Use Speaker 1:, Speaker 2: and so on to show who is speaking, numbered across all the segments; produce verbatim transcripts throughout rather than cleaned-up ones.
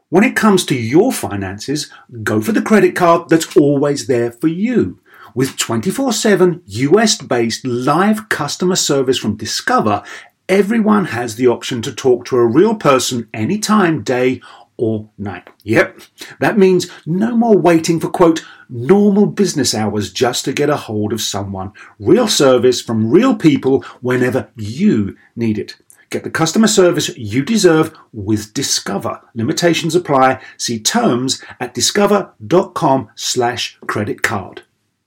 Speaker 1: When it comes to your finances, go for the credit card that's always there for you. With twenty-four seven U S-based live customer service from Discover, everyone has the option to talk to a real person anytime, day or night. Yep, that means no more waiting for, quote, normal business hours just to get a hold of someone. Real service from real people whenever you need it. Get the customer service you deserve with Discover. Limitations apply. See terms at discover.com slash credit card.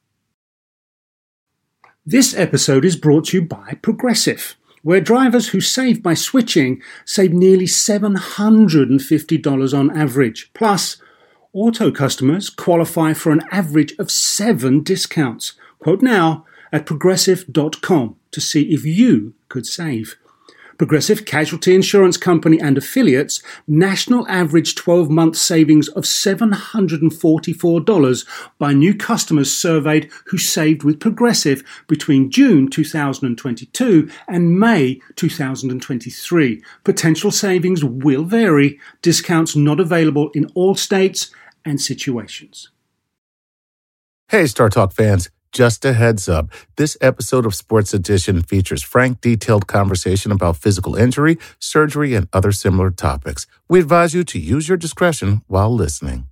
Speaker 1: This episode is brought to you by Progressive, where drivers who save by switching save nearly seven hundred fifty dollars on average. Plus, auto customers qualify for an average of seven discounts. Quote now at progressive dot com to see if you could save. Progressive Casualty Insurance Company and affiliates, national average twelve-month savings of seven hundred forty-four dollars by new customers surveyed who saved with Progressive between June two thousand twenty-two and May two thousand twenty-three. Potential savings will vary. Discounts not available in all states and situations.
Speaker 2: Hey, Star Talk fans. Just a heads up, this episode of Sports Edition features frank, detailed conversation about physical injury, surgery, and other similar topics. We advise you to use your discretion while listening.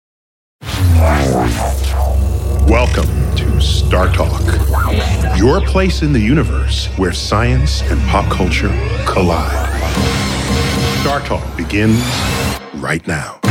Speaker 3: Welcome to Star Talk, your place in the universe where science and pop culture collide. Star Talk begins right now.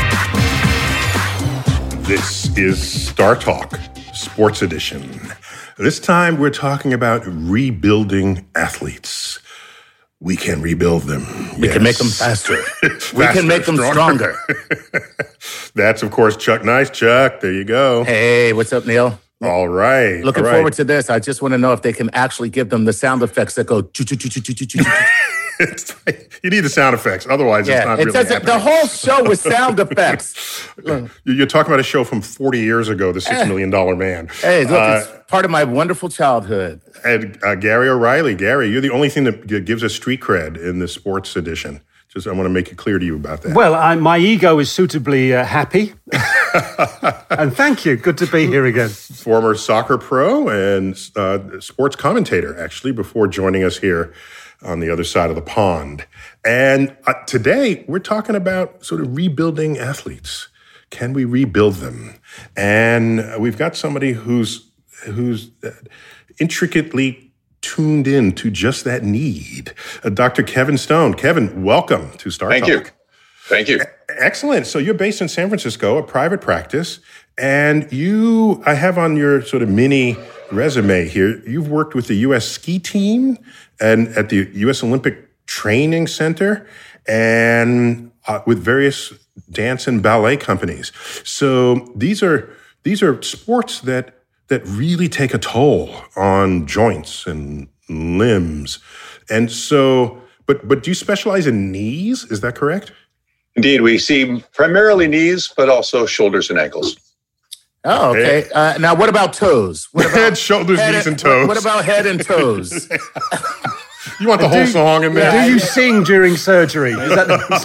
Speaker 3: This is Star Talk, Sports Edition. This time we're talking about rebuilding athletes. We can rebuild them.
Speaker 2: We yes. can make them faster. faster we can make them stronger. stronger.
Speaker 3: That's, of course, Chuck Nice. Chuck, there you go.
Speaker 2: Hey, what's up, Neil?
Speaker 3: All right.
Speaker 2: Looking
Speaker 3: all right.
Speaker 2: forward to this. I just want to know if they can actually give them the sound effects that go choo choo choo choo choo choo.
Speaker 3: You need the sound effects. Otherwise,
Speaker 2: yeah,
Speaker 3: it's not
Speaker 2: it
Speaker 3: really
Speaker 2: doesn't,
Speaker 3: happening.
Speaker 2: The whole show was sound effects.
Speaker 3: You're talking about a show from forty years ago, The Six Million Dollar Man.
Speaker 2: Hey, look,
Speaker 3: uh,
Speaker 2: it's part of my wonderful childhood.
Speaker 3: And uh, Gary O'Reilly. Gary, you're the only thing that gives us street cred in the sports edition. Just I want to make it clear to you about that.
Speaker 1: Well, I, my ego is suitably uh, happy. And thank you. Good to be here again.
Speaker 3: Former soccer pro and uh, sports commentator, actually, before joining us here on the other side of the pond. And uh, today, we're talking about sort of rebuilding athletes. Can we rebuild them? And uh, we've got somebody who's who's uh, intricately tuned in to just that need. Uh, Doctor Kevin Stone. Kevin, welcome to Star
Speaker 4: Thank
Speaker 3: Talk.
Speaker 4: you. Thank you.
Speaker 3: Excellent. So you're based in San Francisco, a private practice, and you, I have on your sort of mini resume here, you've worked with the U S ski team and at the U S Olympic Training Center and uh, with various dance and ballet companies. So these are these are sports that that really take a toll on joints and limbs. And so, but but do you specialize in knees? Is that correct?
Speaker 4: Indeed, we see primarily knees, but also shoulders and ankles.
Speaker 2: Oh, okay. Uh, now, what about toes? What about
Speaker 3: head, shoulders,
Speaker 2: head
Speaker 3: knees,
Speaker 2: and,
Speaker 3: and toes.
Speaker 2: What about head and toes?
Speaker 3: You want the whole
Speaker 1: do,
Speaker 3: song in there?
Speaker 1: Do you sing during surgery? Is that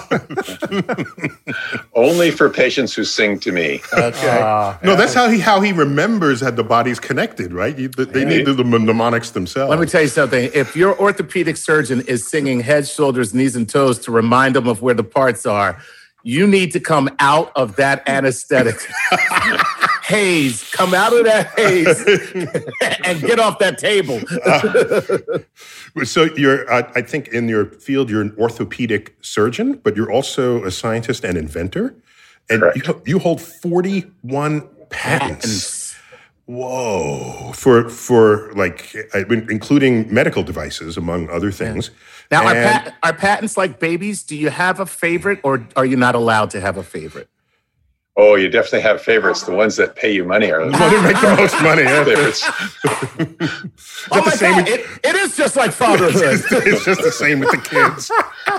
Speaker 4: Only for patients who sing to me.
Speaker 2: Okay.
Speaker 3: Uh, no, that's how he how he remembers how the body's connected, right? You, they
Speaker 4: Yeah.
Speaker 3: need the, the mnemonics themselves.
Speaker 2: Let me tell you something. If your orthopedic surgeon is singing head, shoulders, knees, and toes to remind them of where the parts are, you need to come out of that anesthetic haze. Come out of that haze and get off that table.
Speaker 3: uh, so you're, uh, I think, in your field, you're an orthopedic surgeon, but you're also a scientist and inventor, and you, you hold forty-one patents.
Speaker 2: Patents.
Speaker 3: Whoa! For for like, including medical devices, among other things.
Speaker 2: Now, are,
Speaker 3: And-
Speaker 2: pat- are patents like babies? Do you have a favorite, or are you not allowed to have a favorite?
Speaker 4: Oh, you definitely have favorites. The ones that pay you money are the
Speaker 3: Well, they make the most money. Yeah.
Speaker 4: favorites.
Speaker 2: Oh my
Speaker 3: same
Speaker 2: God,
Speaker 3: with-
Speaker 2: it, it is just like fatherhood.
Speaker 3: It's just the same with the kids.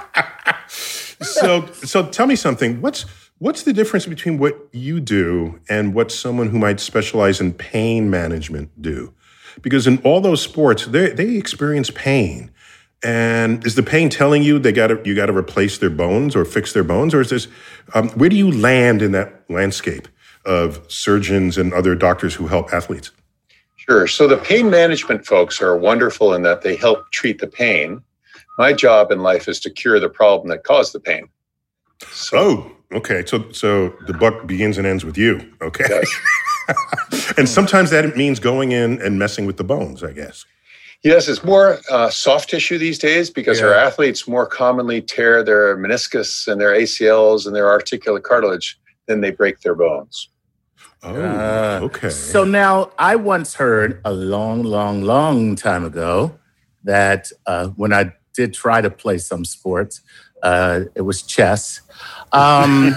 Speaker 3: so, so tell me something. What's what's the difference between what you do and what someone who might specialize in pain management do? Because in all those sports, they they experience pain. And is the pain telling you they got to you got to replace their bones or fix their bones, or is this um, where do you land in that landscape of surgeons and other doctors who help athletes?
Speaker 4: Sure. So the pain management folks are wonderful in that they help treat the pain. My job in life is to cure the problem that caused the pain. So,
Speaker 3: oh, okay. So so the buck begins and ends with you. Okay.
Speaker 4: Yes.
Speaker 3: And sometimes that means going in and messing with the bones, I guess.
Speaker 4: Yes, it's more uh, soft tissue these days because
Speaker 3: Yeah.
Speaker 4: our athletes more commonly tear their meniscus and their A C Ls and their articular cartilage than they break their bones.
Speaker 3: Oh,
Speaker 2: Uh,
Speaker 3: okay.
Speaker 2: So now I once heard a long, long, long time ago that uh, when I did try to play some sports, uh, it was chess. Um,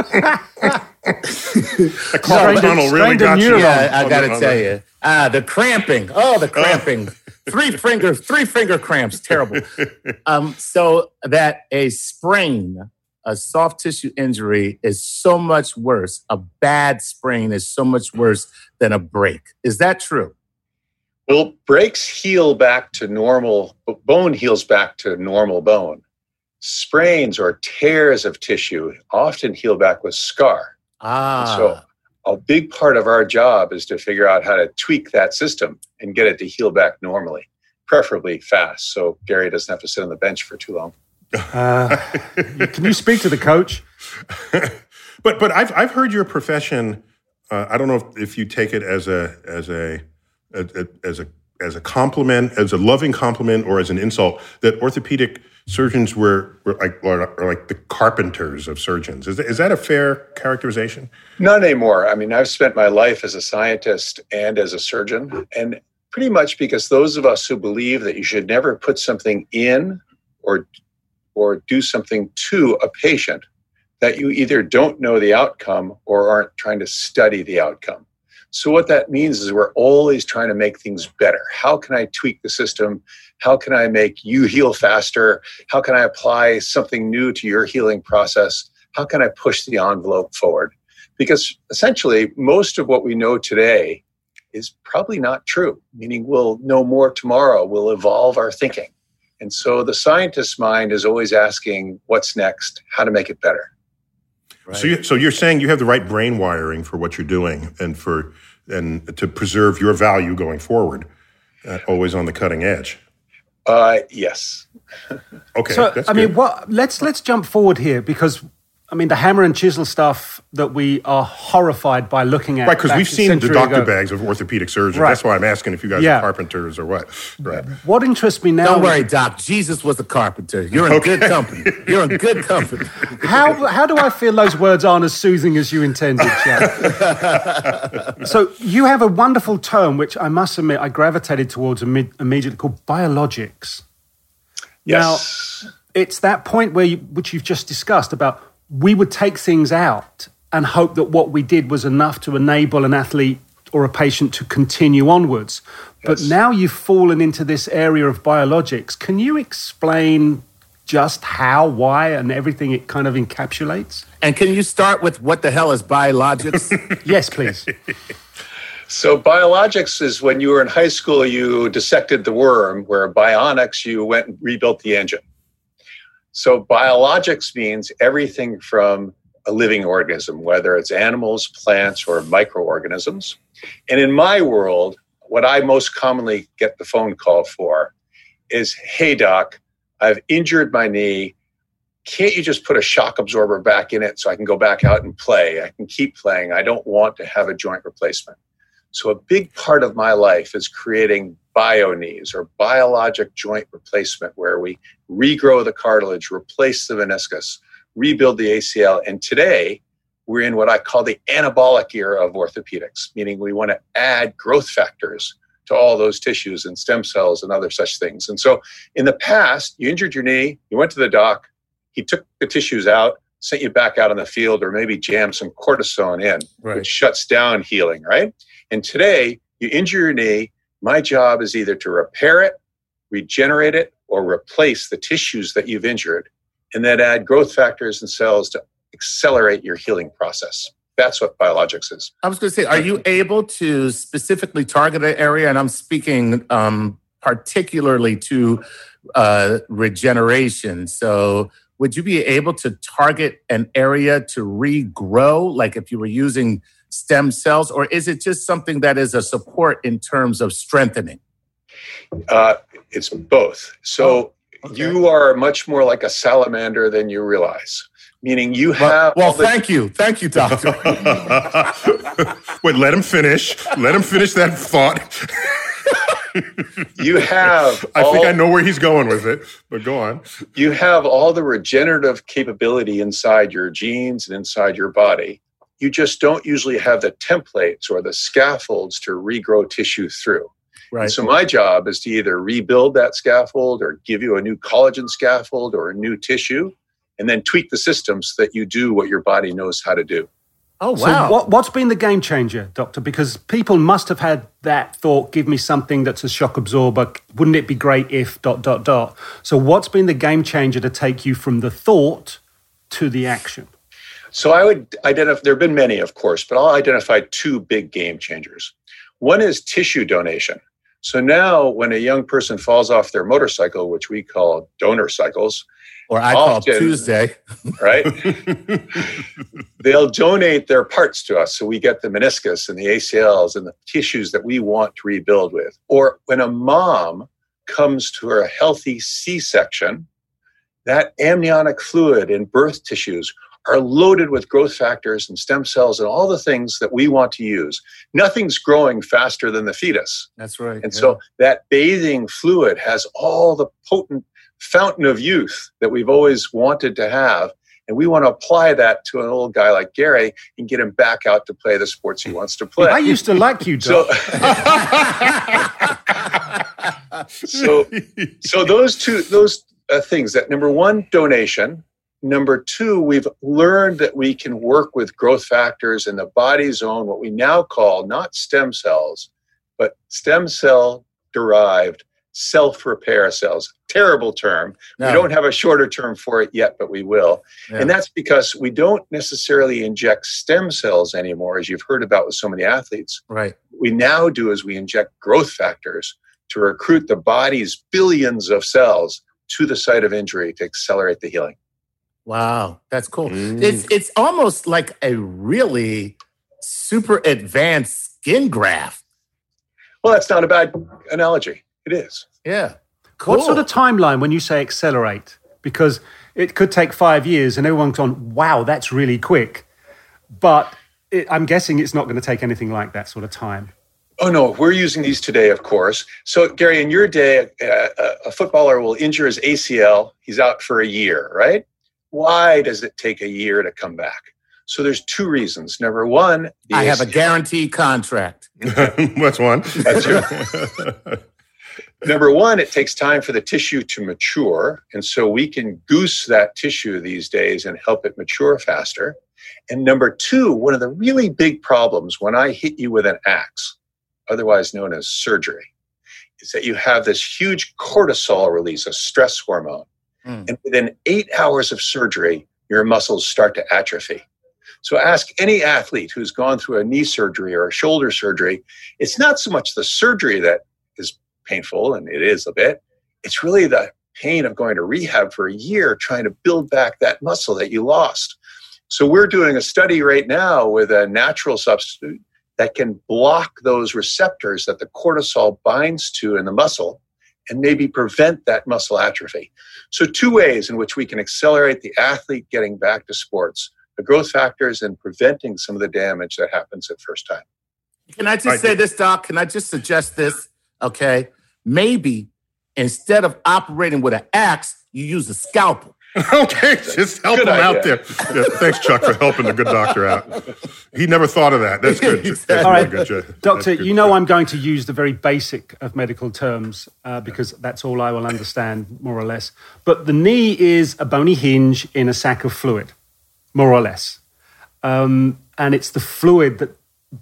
Speaker 3: The carpal tunnel really
Speaker 1: strained a
Speaker 3: got you.
Speaker 1: neuron.
Speaker 2: yeah, I
Speaker 3: on
Speaker 2: got
Speaker 3: the-
Speaker 2: to
Speaker 3: on
Speaker 2: tell
Speaker 3: the-
Speaker 2: you. Ah, the cramping. Oh, the cramping. three finger, three finger cramps. Terrible. Um, so that a sprain, a soft tissue injury is so much worse. A bad sprain is so much worse than a break. Is that true?
Speaker 4: Well, breaks heal back to normal, bone heals back to normal bone. Sprains or tears of tissue often heal back with scar.
Speaker 2: Ah.
Speaker 4: So a big part of our job is to figure out how to tweak that system and get it to heal back normally, preferably fast, so Gary doesn't have to sit on the bench for too long.
Speaker 1: Uh, can you speak to the coach?
Speaker 3: but but I've I've heard your profession. Uh, I don't know if, if you take it as a as a, a, a as a as a compliment, as a loving compliment, or as an insult. That orthopedic surgeons were were like are, are like the carpenters of surgeons. Is that, is that a fair characterization?
Speaker 4: Not anymore. I mean, I've spent my life as a scientist and as a surgeon, and pretty much because those of us who believe that you should never put something in or or do something to a patient that you either don't know the outcome or aren't trying to study the outcome. So what that means is we're always trying to make things better. How can I tweak the system? How can I make you heal faster? How can I apply something new to your healing process? How can I push the envelope forward? Because essentially, most of what we know today is probably not true, meaning we'll know more tomorrow. We'll evolve our thinking. And so the scientist's mind is always asking, what's next? How to make it better?
Speaker 2: Right.
Speaker 3: So you, so you're saying you have the right brain wiring for what you're doing and for and to preserve your value going forward, uh, always on the cutting edge.
Speaker 4: Uh, yes.
Speaker 3: Okay,
Speaker 1: So,
Speaker 3: that's
Speaker 1: I mean,
Speaker 3: good.
Speaker 1: what? Let's let's jump forward here because I mean the hammer and chisel stuff that we are horrified by looking at.
Speaker 3: Right, because
Speaker 1: back
Speaker 3: we've
Speaker 1: a
Speaker 3: seen the
Speaker 1: century
Speaker 3: doctor
Speaker 1: ago.
Speaker 3: bags of orthopedic surgeons.
Speaker 1: Right.
Speaker 3: That's why I'm asking if you guys
Speaker 1: Yeah.
Speaker 3: are carpenters or what. Right.
Speaker 1: What interests me now?
Speaker 2: Don't worry, Doc. Jesus was a carpenter. You're in
Speaker 3: Okay.
Speaker 2: good company. You're in good company.
Speaker 1: How how do I feel those words aren't as soothing as you intended, Chad? So you have a wonderful term, which I must admit I gravitated towards imme- immediately, called biologics.
Speaker 4: Yes.
Speaker 1: Now, it's that point where you, which you've just discussed about we would take things out and hope that what we did was enough to enable an athlete or a patient to continue onwards. But
Speaker 4: Yes.
Speaker 1: now you've fallen into this area of biologics. Can you explain just how, why, and everything it kind of encapsulates?
Speaker 2: And can you start with what the hell is biologics?
Speaker 1: Yes, please.
Speaker 4: So biologics is when you were in high school, you dissected the worm, where bionics, you went and rebuilt the engine. So biologics means everything from a living organism, whether it's animals, plants, or microorganisms. And in my world, what I most commonly get the phone call for is, hey, doc, I've injured my knee. Can't you just put a shock absorber back in it so I can go back out and play? I can keep playing. I don't want to have a joint replacement. So a big part of my life is creating bio knees or biologic joint replacement, where we regrow the cartilage, replace the meniscus, rebuild the A C L. And today we're in what I call the anabolic era of orthopedics, meaning we want to add growth factors to all those tissues and stem cells and other such things. And so in the past, you injured your knee, you went to the doc, he took the tissues out, sent you back out on the field, or maybe jammed some cortisone in,
Speaker 2: Right.
Speaker 4: which shuts down healing, right? And today, you injure your knee, my job is either to repair it, regenerate it, or replace the tissues that you've injured, and then add growth factors and cells to accelerate your healing process. That's what biologics is.
Speaker 2: I was going to say, are you able to specifically target an area? And I'm speaking um, particularly to uh, regeneration. So would you be able to target an area to regrow, like if you were using stem cells, or is it just something that is a support in terms of strengthening?
Speaker 4: Uh, it's both. So
Speaker 2: oh, okay.
Speaker 4: You are much more like a salamander than you realize. Meaning you have...
Speaker 2: Well, well the- thank you. Thank you, doctor.
Speaker 3: Wait, let him finish. Let him finish that thought.
Speaker 4: You have...
Speaker 3: I
Speaker 4: all,
Speaker 3: think I know where he's going with it, but go on.
Speaker 4: You have all the regenerative capability inside your genes and inside your body. You just don't usually have the templates or the scaffolds to regrow tissue through.
Speaker 2: Right.
Speaker 4: And so my job is to either rebuild that scaffold or give you a new collagen scaffold or a new tissue, and then tweak the system so that you do what your body knows how to do.
Speaker 2: Oh, wow.
Speaker 1: So what, what's been the game changer, Doctor? Because people must have had that thought, give me something that's a shock absorber. Wouldn't it be great if dot, dot, dot? So what's been the game changer to take you from the thought to the action?
Speaker 4: So I would identify, there have been many, of course, but I'll identify two big game changers. One is tissue donation. So now when a young person falls off their motorcycle, which we call donor cycles,
Speaker 2: or I often, call Tuesday,
Speaker 4: right? They'll donate their parts to us. So we get the meniscus and the A C Ls and the tissues that we want to rebuild with. Or when a mom comes to her healthy C-section, that amniotic fluid in birth tissues are loaded with growth factors and stem cells and all the things that we want to use. Nothing's growing faster than the fetus.
Speaker 2: That's right.
Speaker 4: And
Speaker 2: yeah.
Speaker 4: so that bathing fluid has all the potent fountain of youth that we've always wanted to have. And we want to apply that to an old guy like Gary and get him back out to play the sports he wants to play.
Speaker 1: I used to like you, Doc.
Speaker 4: So, so, so those two, those uh, things, that number one, donation. Number two, we've learned that we can work with growth factors in the body's own, what we now call not stem cells, but stem cell derived self-repair cells. Terrible term. No. We don't have a shorter term for it yet, but we will. Yeah. And that's because we don't necessarily inject stem cells anymore, as you've heard about with so many athletes.
Speaker 2: Right.
Speaker 4: What we now do is we inject growth factors to recruit the body's billions of cells to the site of injury to accelerate the healing.
Speaker 2: Wow, that's cool. Mm. It's it's almost like a really super advanced skin graft.
Speaker 4: Well, that's not a bad analogy. It is.
Speaker 2: Yeah. Cool.
Speaker 1: What sort of timeline when you say accelerate? Because it could take five years and everyone's gone, wow, that's really quick. But it, I'm guessing it's not going to take anything like that sort of time.
Speaker 4: Oh, no, we're using these today, of course. So, Gary, in your day, uh, a footballer will injure his A C L. He's out for a year, right? Why does it take a year to come back? So there's two reasons. Number one,
Speaker 2: I have a guaranteed contract.
Speaker 3: That's one.
Speaker 4: That's two. Number one, it takes time for the tissue to mature. And so we can goose that tissue these days and help it mature faster. And number two, one of the really big problems when I hit you with an axe, otherwise known as surgery, is that you have this huge cortisol release, a stress hormone. Mm. And within eight hours of surgery, your muscles start to atrophy. So ask any athlete who's gone through a knee surgery or a shoulder surgery. It's not so much the surgery that is painful, and it is a bit. It's really the pain of going to rehab for a year trying to build back that muscle that you lost. So we're doing a study right now with a natural substitute that can block those receptors that the cortisol binds to in the muscle and maybe prevent that muscle atrophy. So two ways in which we can accelerate the athlete getting back to sports: the growth factors and preventing some of the damage that happens at first time.
Speaker 2: Can I just I say this, Doc? Can I just suggest this? Okay. Maybe instead of operating with an axe, you use a scalpel.
Speaker 3: Okay, just help
Speaker 4: good
Speaker 3: him
Speaker 4: idea.
Speaker 3: out there. Yeah, thanks, Chuck, for helping the good doctor out. He never thought of that. That's good. That's
Speaker 1: All right,
Speaker 3: really good.
Speaker 1: Doctor,
Speaker 3: good.
Speaker 1: you know I'm going to use the very basic of medical terms uh, because that's all I will understand, more or less. But the knee is a bony hinge in a sack of fluid, more or less. Um, and it's the fluid that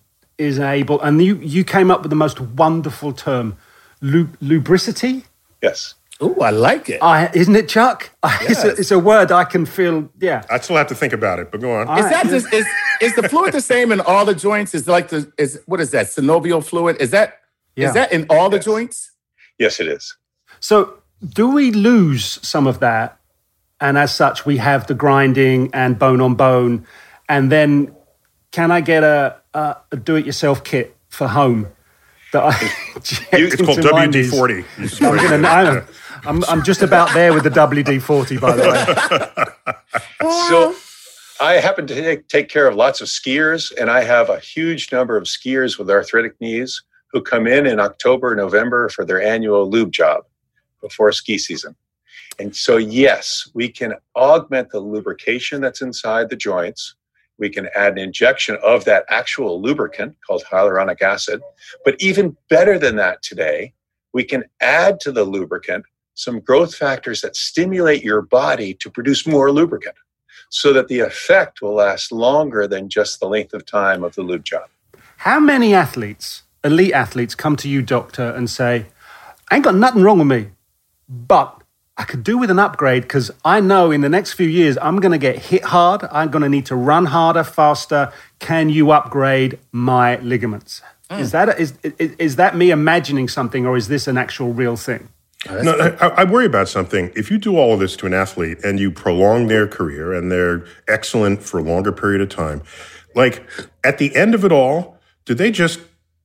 Speaker 1: is able, and you, you came up with the most wonderful term, lu- lubricity?
Speaker 4: Yes.
Speaker 2: Ooh, I like it.
Speaker 1: I, isn't it, Chuck?
Speaker 2: Yes.
Speaker 1: It's, a, it's a word I can feel, yeah.
Speaker 3: I still have to think about it, but go on.
Speaker 1: All
Speaker 2: Is
Speaker 1: right.
Speaker 2: that just, is, is the fluid the same in all the joints? Is like the, is, what is that, synovial fluid? Is that,
Speaker 1: Yeah.
Speaker 2: is that in all the
Speaker 4: Yes.
Speaker 2: joints?
Speaker 4: Yes, it is.
Speaker 1: So do we lose some of that? And as such, we have the grinding and bone on bone. And then can I get a, a, a do-it-yourself kit for home? That I
Speaker 3: it's called W D forty.
Speaker 1: I'm, gonna, I'm, I'm, I'm just about there with the W D forty, by the way.
Speaker 4: So I happen to take, take care of lots of skiers, and I have a huge number of skiers with arthritic knees who come in in October, November for their annual lube job before ski season. And so, yes, we can augment the lubrication that's inside the joints. We can add an injection of that actual lubricant called hyaluronic acid. But even better than that today, we can add to the lubricant some growth factors that stimulate your body to produce more lubricant so that the effect will last longer than just the length of time of the lube job.
Speaker 1: How many athletes, elite athletes, come to you, doctor, and say, I ain't got nothing wrong with me, but I could do with an upgrade because I know in the next few years I'm going to get hit hard. I'm going to need to run harder, faster. Can you upgrade my ligaments? Mm. Is that is, is is that me imagining something, or is this an actual real thing?
Speaker 3: Oh, no, I, I worry about something. If you do all of this to an athlete and you prolong their career and they're excellent for a longer period of time, like at the end of it all, do they just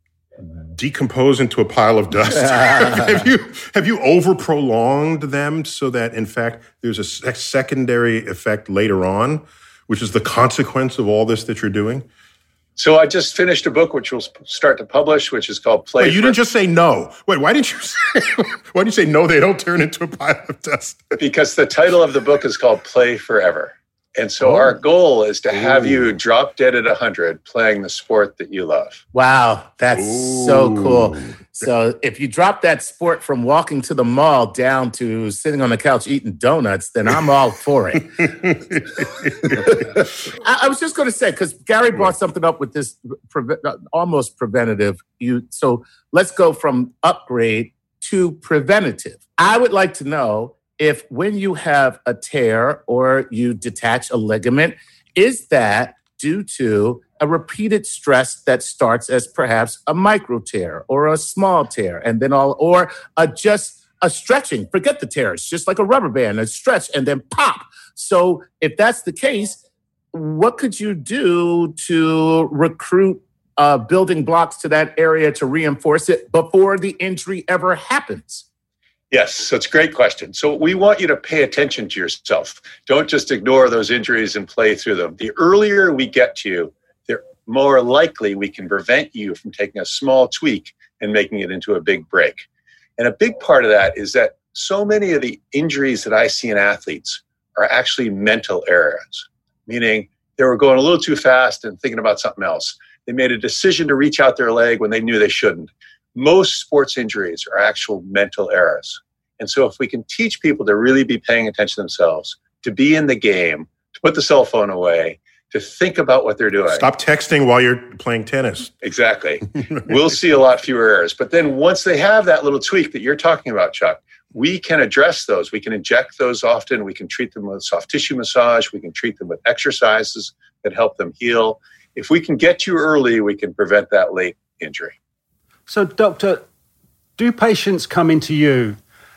Speaker 3: decompose into a pile of dust? have you have you over prolonged them so that in fact there's a sec- secondary effect later on, which is the consequence of all this that you're doing?
Speaker 4: So I just finished a book which we'll start to publish, which is called Play.
Speaker 3: Wait, you didn't just say no. Wait, why didn't you say why did you say no? They don't turn into a pile of dust.
Speaker 4: Because the title of the book is called Play Forever. And so oh. our goal is to have Ooh. you drop dead at one hundred playing the sport that you love.
Speaker 2: Wow, that's
Speaker 3: Ooh.
Speaker 2: so cool. So if you drop that sport from walking to the mall down to sitting on the couch eating donuts, then I'm all for it. I, I was just going to say, because Gary brought something up with this pre- almost preventative. You So let's go from upgrade to preventative. I would like to know if when you have a tear or you detach a ligament, is that due to a repeated stress that starts as perhaps a micro tear or a small tear, and then all, or a, just a stretching? Forget the tear; it's just like a rubber band, a stretch, and then pop. So, if that's the case, what could you do to recruit uh, building blocks to that area to reinforce it before the injury ever happens?
Speaker 4: Yes, so it's a great question. So we want you to pay attention to yourself. Don't just ignore those injuries and play through them. The earlier we get to you, the more likely we can prevent you from taking a small tweak and making it into a big break. And a big part of that is that so many of the injuries that I see in athletes are actually mental errors, meaning they were going a little too fast and thinking about something else. They made a decision to reach out their leg when they knew they shouldn't. Most sports injuries are actual mental errors. And so if we can teach people to really be paying attention to themselves, to be in the game, to put the cell phone away, to think about what they're doing.
Speaker 3: Stop texting while you're playing tennis.
Speaker 4: Exactly. We'll see a lot fewer errors. But then once they have that little tweak that you're talking about, Chuck, we can address those. We can inject those often. We can treat them with soft tissue massage. We can treat them with exercises that help them heal. If we can get you early, we can prevent that late injury.
Speaker 1: So, doctor, do patients come into you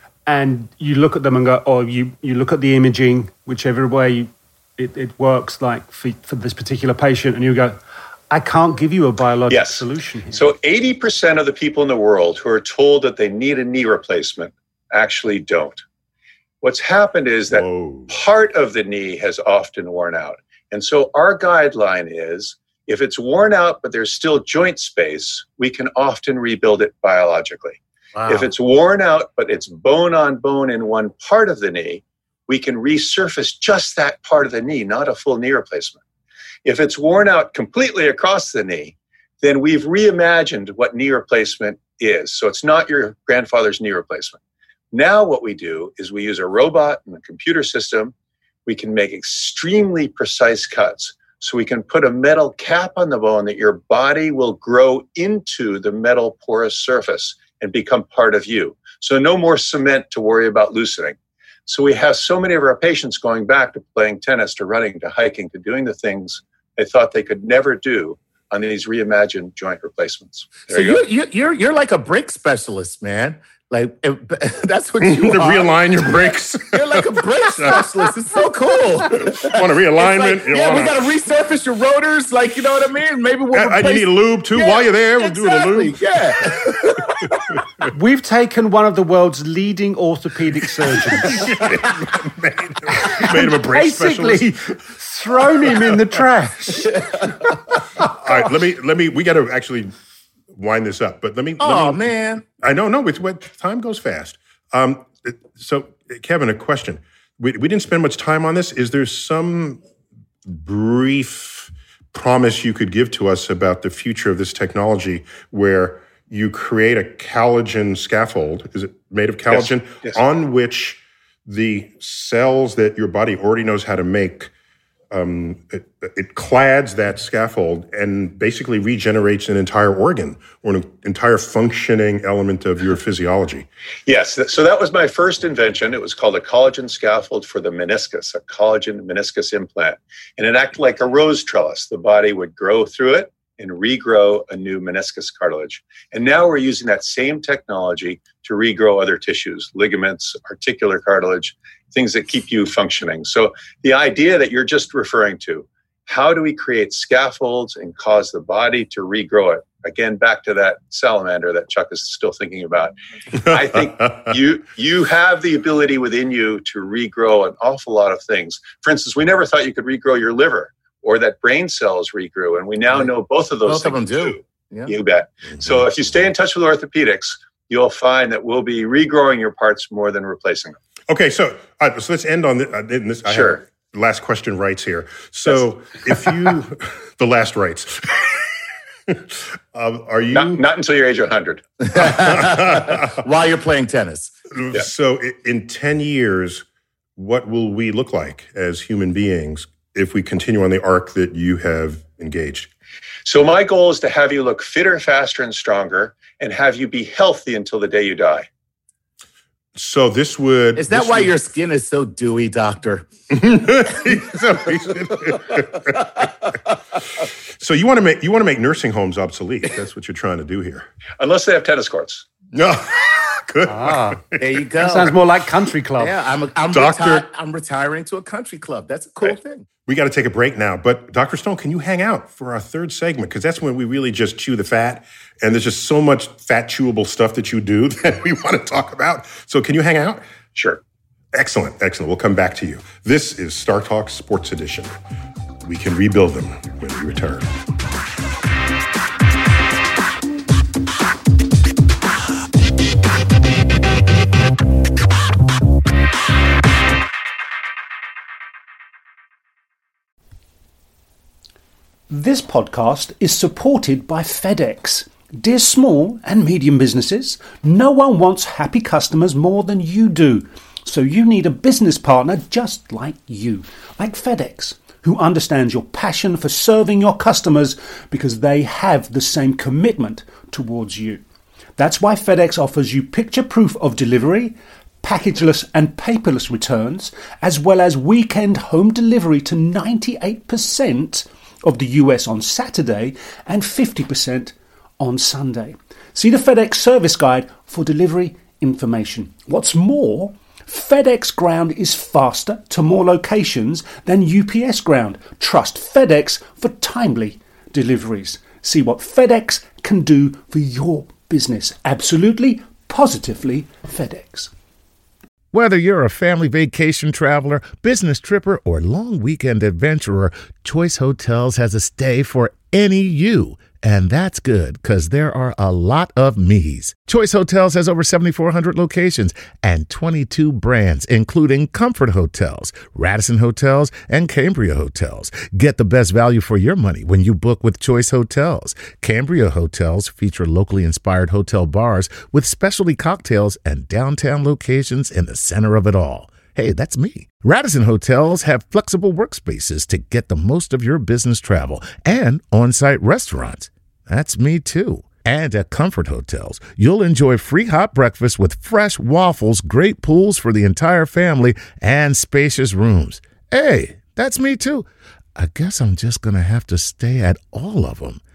Speaker 1: and you look at them and go, or you, you look at the imaging, whichever way you, it, it works, like for, for this particular patient, and you go, I can't give you a biologic
Speaker 4: yes.
Speaker 1: solution here.
Speaker 4: So eighty percent of the people in the world who are told that they need a knee replacement actually don't. What's happened is that Whoa. part of the knee has often worn out. And so our guideline is, if it's worn out, but there's still joint space, we can often rebuild it biologically. Wow. If it's worn out, but it's bone on bone in one part of the knee, we can resurface just that part of the knee, not a full knee replacement. If it's worn out completely across the knee, then we've reimagined what knee replacement is. So it's not your grandfather's knee replacement. Now what we do is we use a robot and a computer system. We can make extremely precise cuts. So we can put a metal cap on the bone that your body will grow into the metal porous surface and become part of you. So no more cement to worry about loosening. So we have so many of our patients going back to playing tennis, to running, to hiking, to doing the things they thought they could never do on these reimagined joint replacements. There
Speaker 2: so
Speaker 4: you
Speaker 2: you're, you're, you're, you're like a break specialist, man. Like, it, that's what you
Speaker 3: to
Speaker 2: are.
Speaker 3: realign your brakes.
Speaker 2: You're like a brake specialist. It's so cool.
Speaker 3: Want a realignment?
Speaker 2: Like,
Speaker 3: you
Speaker 2: yeah,
Speaker 3: wanna...
Speaker 2: we got to resurface your rotors. Like, you know what I mean? Maybe we'll
Speaker 3: And, and you need a lube, too.
Speaker 2: Yeah,
Speaker 3: While you're there, we'll
Speaker 2: exactly.
Speaker 3: do the lube.
Speaker 2: Yeah.
Speaker 1: We've taken one of the world's leading orthopedic surgeons,
Speaker 3: made, made him a brake
Speaker 1: basically
Speaker 3: specialist.
Speaker 1: thrown him in the trash.
Speaker 3: All right, let me, let me, we got to actually wind this up, but let me.
Speaker 2: Oh,
Speaker 3: let me,
Speaker 2: man.
Speaker 3: I know, no, it's what time goes fast. Um, so, Kevin, a question. We, we didn't spend much time on this. Is there some brief promise you could give to us about the future of this technology where you create a collagen scaffold? Is it made of collagen?
Speaker 4: Yes. Yes.
Speaker 3: On which the cells that your body already knows how to make, um, it, it clads that scaffold and basically regenerates an entire organ or an entire functioning element of your physiology.
Speaker 4: Yes. So that was my first invention. It was called a collagen scaffold for the meniscus, a collagen meniscus implant. And it acted like a rose trellis. The body would grow through it and regrow a new meniscus cartilage. And now we're using that same technology to regrow other tissues, ligaments, articular cartilage, things that keep you functioning. So the idea that you're just referring to, how do we create scaffolds and cause the body to regrow it? Again, back to that salamander that Chuck is still thinking about. I think you you have the ability within you to regrow an awful lot of things. For instance, we never thought you could regrow your liver or that brain cells regrew, and we now know both of those
Speaker 2: Both of
Speaker 4: things
Speaker 2: them do.
Speaker 4: do.
Speaker 2: Yeah.
Speaker 4: You bet. Mm-hmm. So if you stay in touch with orthopedics, you'll find that we'll be regrowing your parts more than replacing them.
Speaker 3: Okay, so uh, so let's end on the, uh, this. I
Speaker 4: Sure.
Speaker 3: have last question rights here. So if you, the last rights, um, are you?
Speaker 4: Not, not until your age of one hundred.
Speaker 2: While you're playing tennis.
Speaker 3: Yeah. So in ten years, what will we look like as human beings if we continue on the arc that you have engaged?
Speaker 4: So my goal is to have you look fitter, faster, and stronger, and have you be healthy until the day you die.
Speaker 3: So this would...
Speaker 2: Is that
Speaker 3: this
Speaker 2: why
Speaker 3: would,
Speaker 2: your skin is so dewy, doctor?
Speaker 3: So you want to make you want to make nursing homes obsolete. That's what you're trying to do here.
Speaker 4: Unless they have tennis courts.
Speaker 3: No, good.
Speaker 1: Ah,
Speaker 2: There you go.
Speaker 1: that sounds more like country club.
Speaker 2: Yeah, I'm, I'm,
Speaker 3: Doctor-
Speaker 2: reti- I'm retiring to a country club. That's a cool
Speaker 4: Right.
Speaker 2: thing.
Speaker 3: We got to take a break now, but Doctor Stone, can you hang out for our third segment? Because that's when we really just chew the fat, and there's just so much fat chewable stuff that you do that we want to talk about. So can you hang out?
Speaker 4: Sure.
Speaker 3: Excellent, excellent. We'll come back to you. This is Star Talk Sports Edition. We can rebuild them when we return.
Speaker 1: This podcast is supported by FedEx. Dear small and medium businesses, no one wants happy customers more than you do. So you need a business partner just like you, like FedEx, who understands your passion for serving your customers because they have the same commitment towards you. That's why FedEx offers you picture proof of delivery, packageless and paperless returns, as well as weekend home delivery to ninety-eight percent of the U S on Saturday and fifty percent on Sunday. See the FedEx service guide for delivery information. What's more, FedEx Ground is faster to more locations than U P S Ground. Trust FedEx for timely deliveries. See what FedEx can do for your business. Absolutely, positively FedEx.
Speaker 5: Whether you're a family vacation traveler, business tripper, or long weekend adventurer, Choice Hotels has a stay for any you. And that's good, because there are a lot of me's. Choice Hotels has over seventy-four hundred locations and twenty-two brands, including Comfort Hotels, Radisson Hotels, and Cambria Hotels. Get the best value for your money when you book with Choice Hotels. Cambria Hotels feature locally inspired hotel bars with specialty cocktails and downtown locations in the center of it all. Hey, that's me. Radisson Hotels have flexible workspaces to get the most of your business travel and on-site restaurants. That's me too. And at Comfort Hotels, you'll enjoy free hot breakfast with fresh waffles, great pools for the entire family, and spacious rooms. Hey, that's me too. I guess I'm just going to have to stay at all of them.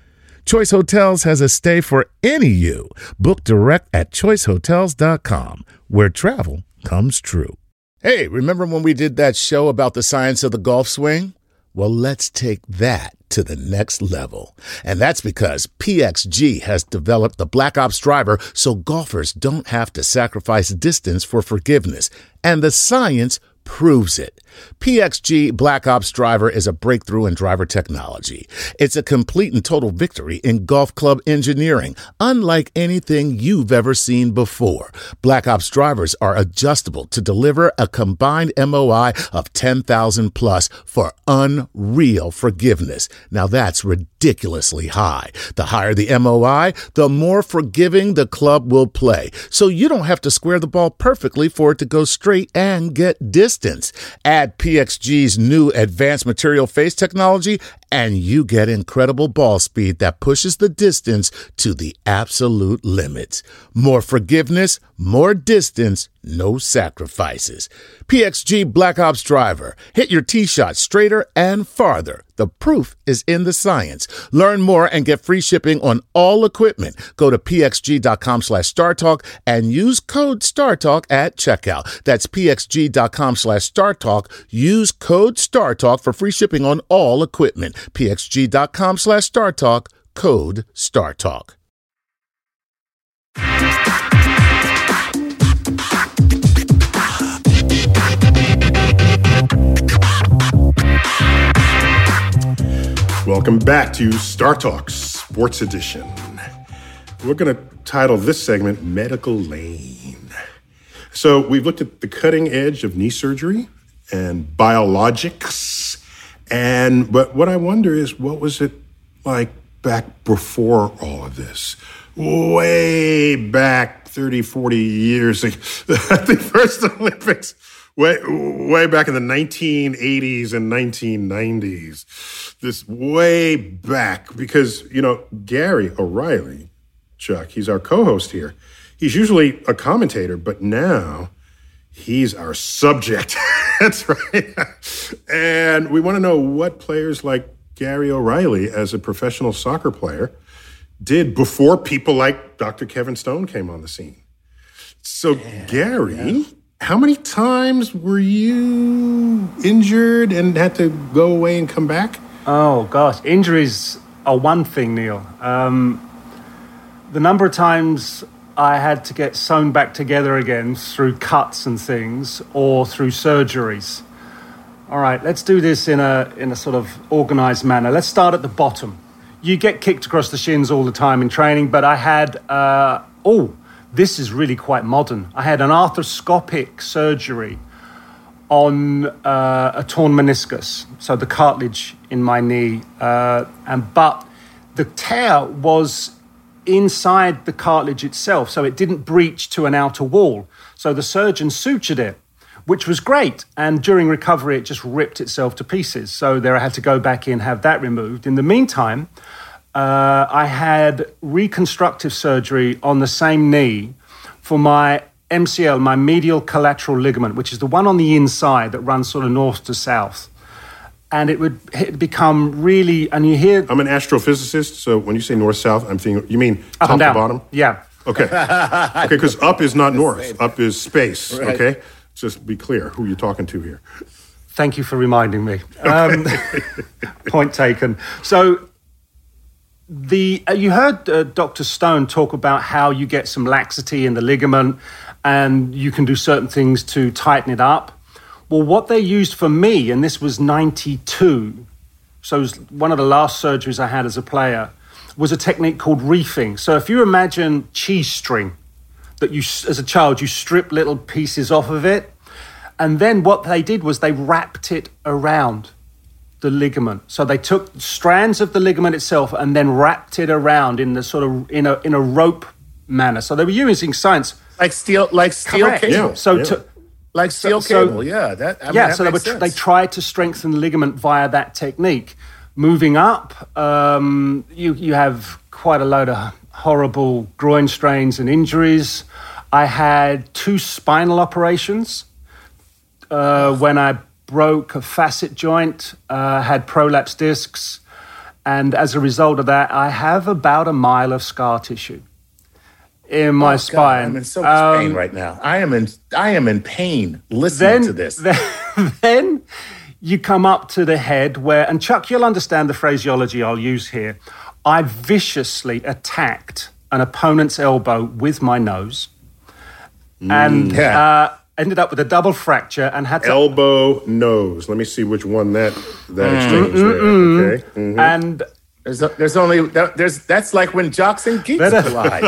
Speaker 5: Choice Hotels has a stay for any you. Book direct at choice hotels dot com, where travel comes true. Hey, remember when we did that show about the science of the golf swing? Well, let's take that to the next level. And that's because P X G has developed the Black Ops Driver so golfers don't have to sacrifice distance for forgiveness. And the science proves it. P X G Black Ops Driver is a breakthrough in driver technology. It's a complete and total victory in golf club engineering, unlike anything you've ever seen before. Black Ops Drivers are adjustable to deliver a combined M O I of ten thousand plus for unreal forgiveness. Now that's ridiculously high. The higher the M O I, the more forgiving the club will play. So you don't have to square the ball perfectly for it to go straight and get distance. Add P X G's new advanced material face technology, and you get incredible ball speed that pushes the distance to the absolute limits. More forgiveness, more distance, no sacrifices. P X G Black Ops Driver. Hit your tee shot straighter and farther. The proof is in the science. Learn more and get free shipping on all equipment. Go to pxg.com slash StarTalk and use code StarTalk at checkout. That's pxg.com slash StarTalk. Use code StarTalk for free shipping on all equipment. pxg.com slash StarTalk. Code StarTalk.
Speaker 3: Welcome back to Star Talk Sports Edition. We're going to title this segment Medical Lane. So we've looked at the cutting edge of knee surgery and biologics. And but what I wonder is, what was it like back before all of this? Way back thirty, forty years ago. The first Olympics, way, way back in the nineteen eighties and nineteen nineties. This way back, because, you know, Gary O'Reilly, Chuck, he's our co-host here. He's usually a commentator, but now he's our subject. That's right. And we want to know what players like Gary O'Reilly, as a professional soccer player, did before people like Doctor Kevin Stone came on the scene. So, yeah, Gary, yeah. How many times were you injured and had to go away and come back?
Speaker 1: Oh, gosh. Injuries are one thing, Neil. Um, the number of times I had to get sewn back together again through cuts and things, or through surgeries. All right, let's do this in a in a sort of organized manner. Let's start at the bottom. You get kicked across the shins all the time in training, but I had, uh, oh, this is really quite modern. I had an arthroscopic surgery on uh, a torn meniscus, so the cartilage in my knee, uh, and but the tear was inside the cartilage itself, so it didn't breach to an outer wall. So the surgeon sutured it, which was great. And during recovery, it just ripped itself to pieces. So there I had to go back in, have that removed. In the meantime, uh, I had reconstructive surgery on the same knee for my M C L, my medial collateral ligament, which is the one on the inside that runs sort of north to south. And it would it become really, and you hear...
Speaker 3: I'm an astrophysicist, so when you say north-south, I'm thinking, you mean
Speaker 1: up
Speaker 3: top
Speaker 1: and down.
Speaker 3: to bottom?
Speaker 1: Yeah.
Speaker 3: Okay. Okay, because up is not north. Up is space, right. Okay? Just be clear who you're talking to here.
Speaker 1: Thank you for reminding me. Um, point taken. So the uh, you heard uh, Doctor Stone talk about how you get some laxity in the ligament and you can do certain things to tighten it up. Well, what they used for me, and this was ninety-two, so it was one of the last surgeries I had as a player, was a technique called reefing. So if you imagine cheese string, that you, as a child, you strip little pieces off of it, and then what they did was they wrapped it around the ligament. So they took strands of the ligament itself and then wrapped it around in the sort of in a in a rope manner. So they were using science,
Speaker 2: like steel, like steel
Speaker 1: Correct.
Speaker 2: cable.
Speaker 3: Yeah,
Speaker 1: so
Speaker 3: yeah.
Speaker 1: to
Speaker 2: like steel
Speaker 1: so,
Speaker 2: cable. Yeah, that. I mean,
Speaker 1: yeah.
Speaker 2: that
Speaker 1: so they
Speaker 2: makes
Speaker 1: were
Speaker 2: sense.
Speaker 1: they tried to strengthen the ligament via that technique. Moving up, um, you you have quite a load of horrible groin strains and injuries. I had two spinal operations uh, when I broke a facet joint, uh, had prolapse discs, And as a result of that, I have about a mile of scar tissue in my
Speaker 2: Oh, God,
Speaker 1: spine.
Speaker 2: I'm in so much pain
Speaker 1: Um,
Speaker 2: right now. I am in I am in pain listening
Speaker 1: then,
Speaker 2: to this.
Speaker 1: Then, then you come up to the head where, and Chuck, you'll understand the phraseology I'll use here. I viciously attacked an opponent's elbow with my nose and
Speaker 2: Yeah.
Speaker 1: uh, ended up with a double fracture and had to...
Speaker 3: Elbow, nose. Let me see which one that that exchange there. Okay. Mhm.
Speaker 1: And
Speaker 2: There's, a, there's only there's that's like when jocks and geeks
Speaker 1: Better-
Speaker 2: collide.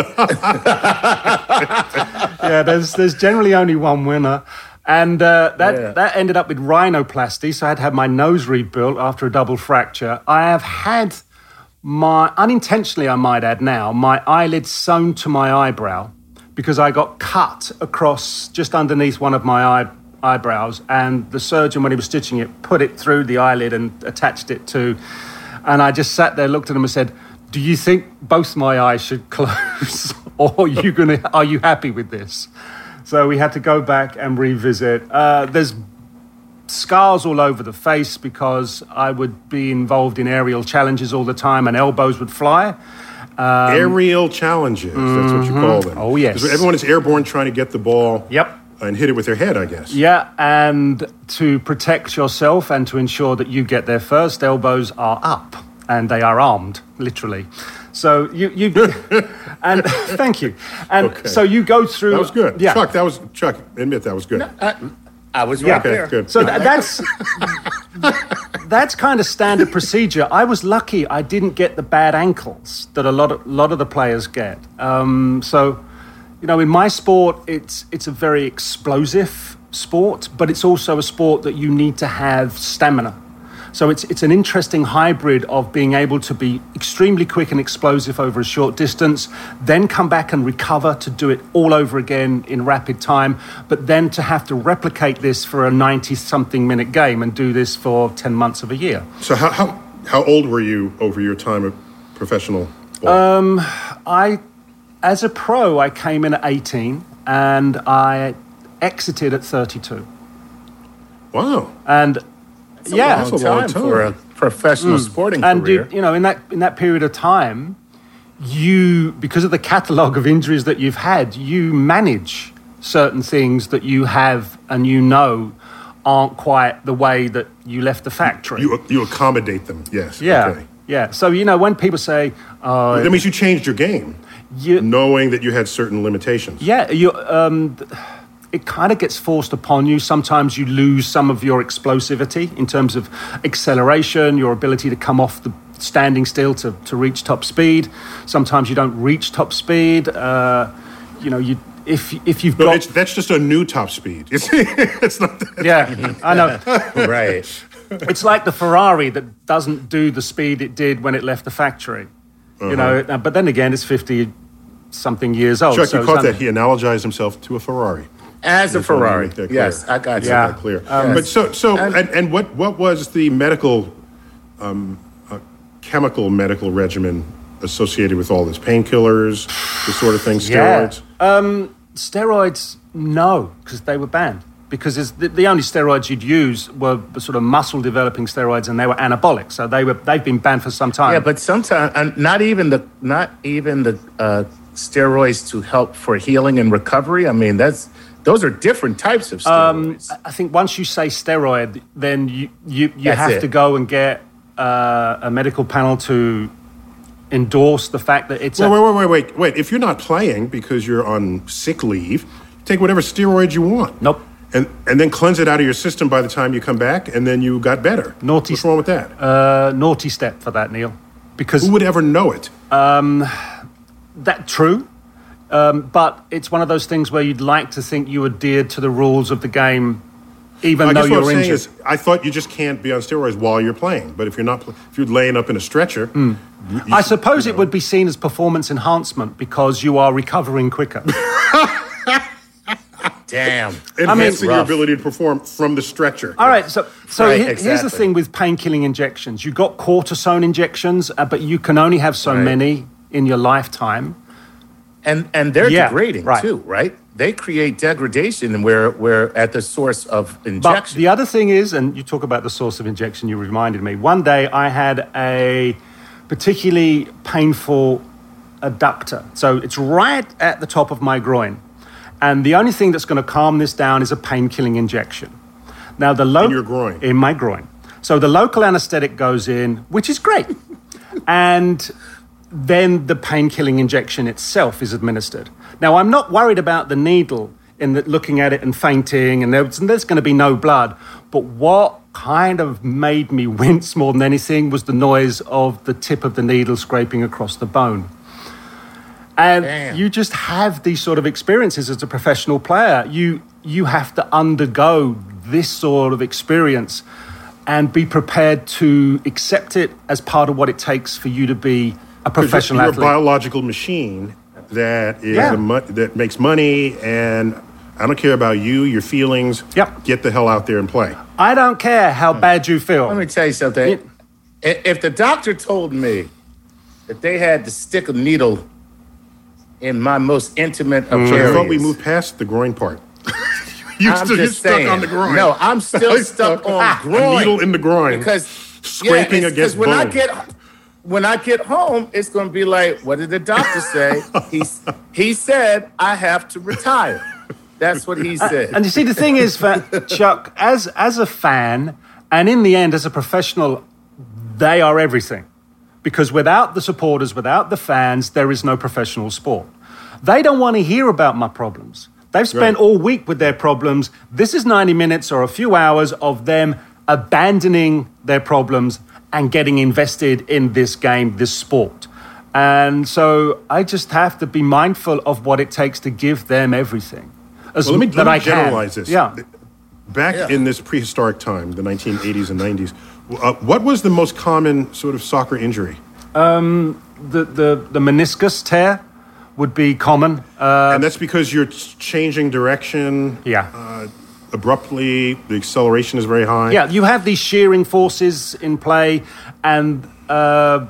Speaker 1: yeah, there's there's generally only one winner. And uh, that,
Speaker 2: Yeah.
Speaker 1: that ended up with rhinoplasty, so I had to have my nose rebuilt after a double fracture. I have had my, unintentionally I might add now, my eyelid sewn to my eyebrow because I got cut across just underneath one of my eye, eyebrows, and the surgeon, when he was stitching it, put it through the eyelid and attached it to, and I just sat there, looked at him and said, do you think both my eyes should close or are you, gonna, are you happy with this? So we had to go back and revisit. Uh, there's scars all over the face because I would be involved in aerial challenges all the time and elbows would fly.
Speaker 3: Aerial challenges. That's what you call them.
Speaker 1: Oh, yes.
Speaker 3: 'Cause everyone is airborne trying to get the ball
Speaker 1: Yep.
Speaker 3: and hit it with their head, I guess.
Speaker 1: Yeah, and to protect yourself and to ensure that you get there first, elbows are up and they are armed, literally. So you, you and thank you. And
Speaker 3: Okay.
Speaker 1: so you go through.
Speaker 3: That was good.
Speaker 1: Yeah.
Speaker 3: Chuck, that was, Chuck, admit that was good.
Speaker 2: I, I was
Speaker 1: Yeah.
Speaker 2: right
Speaker 3: Okay,
Speaker 2: there.
Speaker 3: good.
Speaker 1: So th- that's that's kind of standard procedure. I was lucky I didn't get the bad ankles that a lot of lot of the players get. Um, so, you know, in my sport, it's it's a very explosive sport, but it's also a sport that you need to have stamina. So it's it's an interesting hybrid of being able to be extremely quick and explosive over a short distance, then come back and recover to do it all over again in rapid time, but then to have to replicate this for a ninety-something minute game and do this for ten months of a year.
Speaker 3: So how, how how old were you over your time of professional ball?
Speaker 1: I, as a pro, I came in at eighteen and I exited at thirty-two.
Speaker 3: Wow.
Speaker 1: And yeah,
Speaker 2: Long
Speaker 3: That's a long
Speaker 2: time
Speaker 3: time.
Speaker 2: for a professional sporting
Speaker 1: and
Speaker 2: career.
Speaker 1: you, you know, in that in that period of time, you, because of the catalogue of injuries that you've had, you manage certain things that you have and you know aren't quite the way that you left the factory.
Speaker 3: You you accommodate them, yes.
Speaker 1: yeah,
Speaker 3: Okay.
Speaker 1: yeah. So you know, when people say, uh,
Speaker 3: That means you changed your game,
Speaker 1: you,
Speaker 3: knowing that you had certain limitations.
Speaker 1: yeah, you. Um, it kind of gets forced upon you. Sometimes you lose some of your explosivity in terms of acceleration, your ability to come off the standing still to, to reach top speed. Sometimes you don't reach top speed. Uh, you know, you if if you've
Speaker 3: No,
Speaker 1: got
Speaker 3: it's, that's just a new top speed. It's, it's not that.
Speaker 1: yeah, I know.
Speaker 2: right.
Speaker 1: It's like the Ferrari that doesn't do the speed it did when it left the factory. You know, uh, but then again, it's fifty something years old.
Speaker 3: Chuck,
Speaker 1: so
Speaker 3: you
Speaker 1: it's
Speaker 3: caught
Speaker 1: un-
Speaker 3: that. He analogized himself to a Ferrari.
Speaker 2: As a
Speaker 3: Just wanted to
Speaker 2: Ferrari.
Speaker 3: make that clear.
Speaker 2: Yes, I got you.
Speaker 1: Yeah.
Speaker 3: That clear.
Speaker 1: Um,
Speaker 3: but so, so,
Speaker 2: and-
Speaker 3: and, and what, what was the medical, um, uh, chemical medical regimen associated with all this? Painkillers, this sort of thing,
Speaker 1: Yeah.
Speaker 3: steroids?
Speaker 1: Um, steroids, no, because they were banned. Because it's the, the only steroids you'd use were the sort of muscle-developing steroids, and they were anabolic. So they were they've been banned for some time.
Speaker 2: Yeah, but sometimes and not even the not even the uh, steroids to help for healing and recovery. I mean, that's those are different types of steroids.
Speaker 1: I think once you say steroid, then you you, you
Speaker 2: That's
Speaker 1: have
Speaker 2: it.
Speaker 1: to go and get uh, a medical panel to endorse the fact that it's
Speaker 3: Wait,
Speaker 1: a,
Speaker 3: wait, wait, wait, wait, wait. If you're not playing because you're on sick leave, take whatever steroids you want.
Speaker 1: Nope.
Speaker 3: And and then cleanse it out of your system by the time you come back, and then you got better.
Speaker 1: Naughty-
Speaker 3: What's wrong with that?
Speaker 1: uh, naughty step for that, Neil. Because
Speaker 3: Who would ever know it?
Speaker 1: that true, um, but it's one of those things where you'd like to think you adhered to the rules of the game, even
Speaker 3: I
Speaker 1: though
Speaker 3: guess what I'm
Speaker 1: you're
Speaker 3: saying
Speaker 1: injured.
Speaker 3: is, I thought you just can't be on steroids while you're playing. But if you're not, pl- if you're laying up in a stretcher, you- you
Speaker 1: I
Speaker 3: should-
Speaker 1: suppose
Speaker 3: you
Speaker 1: it
Speaker 3: know.
Speaker 1: would be seen as performance enhancement because you are recovering quicker.
Speaker 2: Damn.
Speaker 3: enhancing your
Speaker 2: rough.
Speaker 3: ability to perform from the stretcher.
Speaker 1: All right, so so
Speaker 2: Right,
Speaker 1: he- here's the
Speaker 2: exactly.
Speaker 1: thing with pain-killing injections. You got cortisone injections, uh, but you can only have so
Speaker 2: Right.
Speaker 1: many in your lifetime.
Speaker 2: And and they're
Speaker 1: Yeah,
Speaker 2: degrading
Speaker 1: right.
Speaker 2: too, right? They create degradation where we're at the source of
Speaker 1: But
Speaker 2: injection.
Speaker 1: the other thing is, and you talk about the source of injection, you reminded me. One day I had a particularly painful adductor. So it's right at the top of my groin. And the only thing that's going to calm this down is a pain-killing injection. Now, the lo-
Speaker 3: In your groin?
Speaker 1: In my groin. So the local anesthetic goes in, which is great. And then the pain-killing injection itself is administered. Now, I'm not worried about the needle in the, looking at it and fainting, and there's, there's going to be no blood. But what kind of made me wince more than anything was the noise of the tip of the needle scraping across the bone. And
Speaker 2: Damn.
Speaker 1: you just have these sort of experiences as a professional player. You you have to undergo this sort of experience and be prepared to accept it as part of what it takes for you to be a professional
Speaker 3: you're, you're
Speaker 1: athlete.
Speaker 3: a biological machine that is
Speaker 1: Yeah.
Speaker 3: a mo- that makes money, and I don't care about you, your feelings.
Speaker 1: Yep.
Speaker 3: Get the hell out there and play.
Speaker 1: I don't care how bad you feel.
Speaker 2: Let me tell you something. I- If the doctor told me that they had to stick a needle in my most intimate of
Speaker 3: So I
Speaker 2: areas,
Speaker 3: thought we moved past the groin part. you
Speaker 2: I'm
Speaker 3: still, you're
Speaker 2: just
Speaker 3: stuck
Speaker 2: saying.
Speaker 3: on the groin.
Speaker 2: No, I'm still stuck on
Speaker 3: A
Speaker 2: groin.
Speaker 3: needle in the groin.
Speaker 2: Because
Speaker 3: Scraping
Speaker 2: yeah, it's-
Speaker 3: against
Speaker 2: 'cause when I
Speaker 3: bone.
Speaker 2: get when I get home, it's going to be like, what did the doctor say? he he said I have to retire. That's what he said.
Speaker 1: And you see, the thing is, that Chuck, as as a fan, and in the end, as a professional, they are everything. Because without the supporters, without the fans, there is no professional sport. They don't want to hear about my problems. They've spent
Speaker 3: Right.
Speaker 1: all week with their problems. This is ninety minutes or a few hours of them abandoning their problems and getting invested in this game, this sport. And so I just have to be mindful of what it takes to give them everything. As
Speaker 3: Well, let me,
Speaker 1: that
Speaker 3: let me
Speaker 1: I can.
Speaker 3: generalize this.
Speaker 1: Yeah.
Speaker 3: Back
Speaker 2: Yeah.
Speaker 3: in this prehistoric time, the nineteen eighties and nineties, uh, what was the most common sort of soccer injury?
Speaker 1: The, the, the meniscus tear would be common. Uh,
Speaker 3: and that's because you're changing direction
Speaker 1: yeah.
Speaker 3: uh, abruptly. The acceleration is very high.
Speaker 1: Yeah, you have these shearing forces in play, and uh,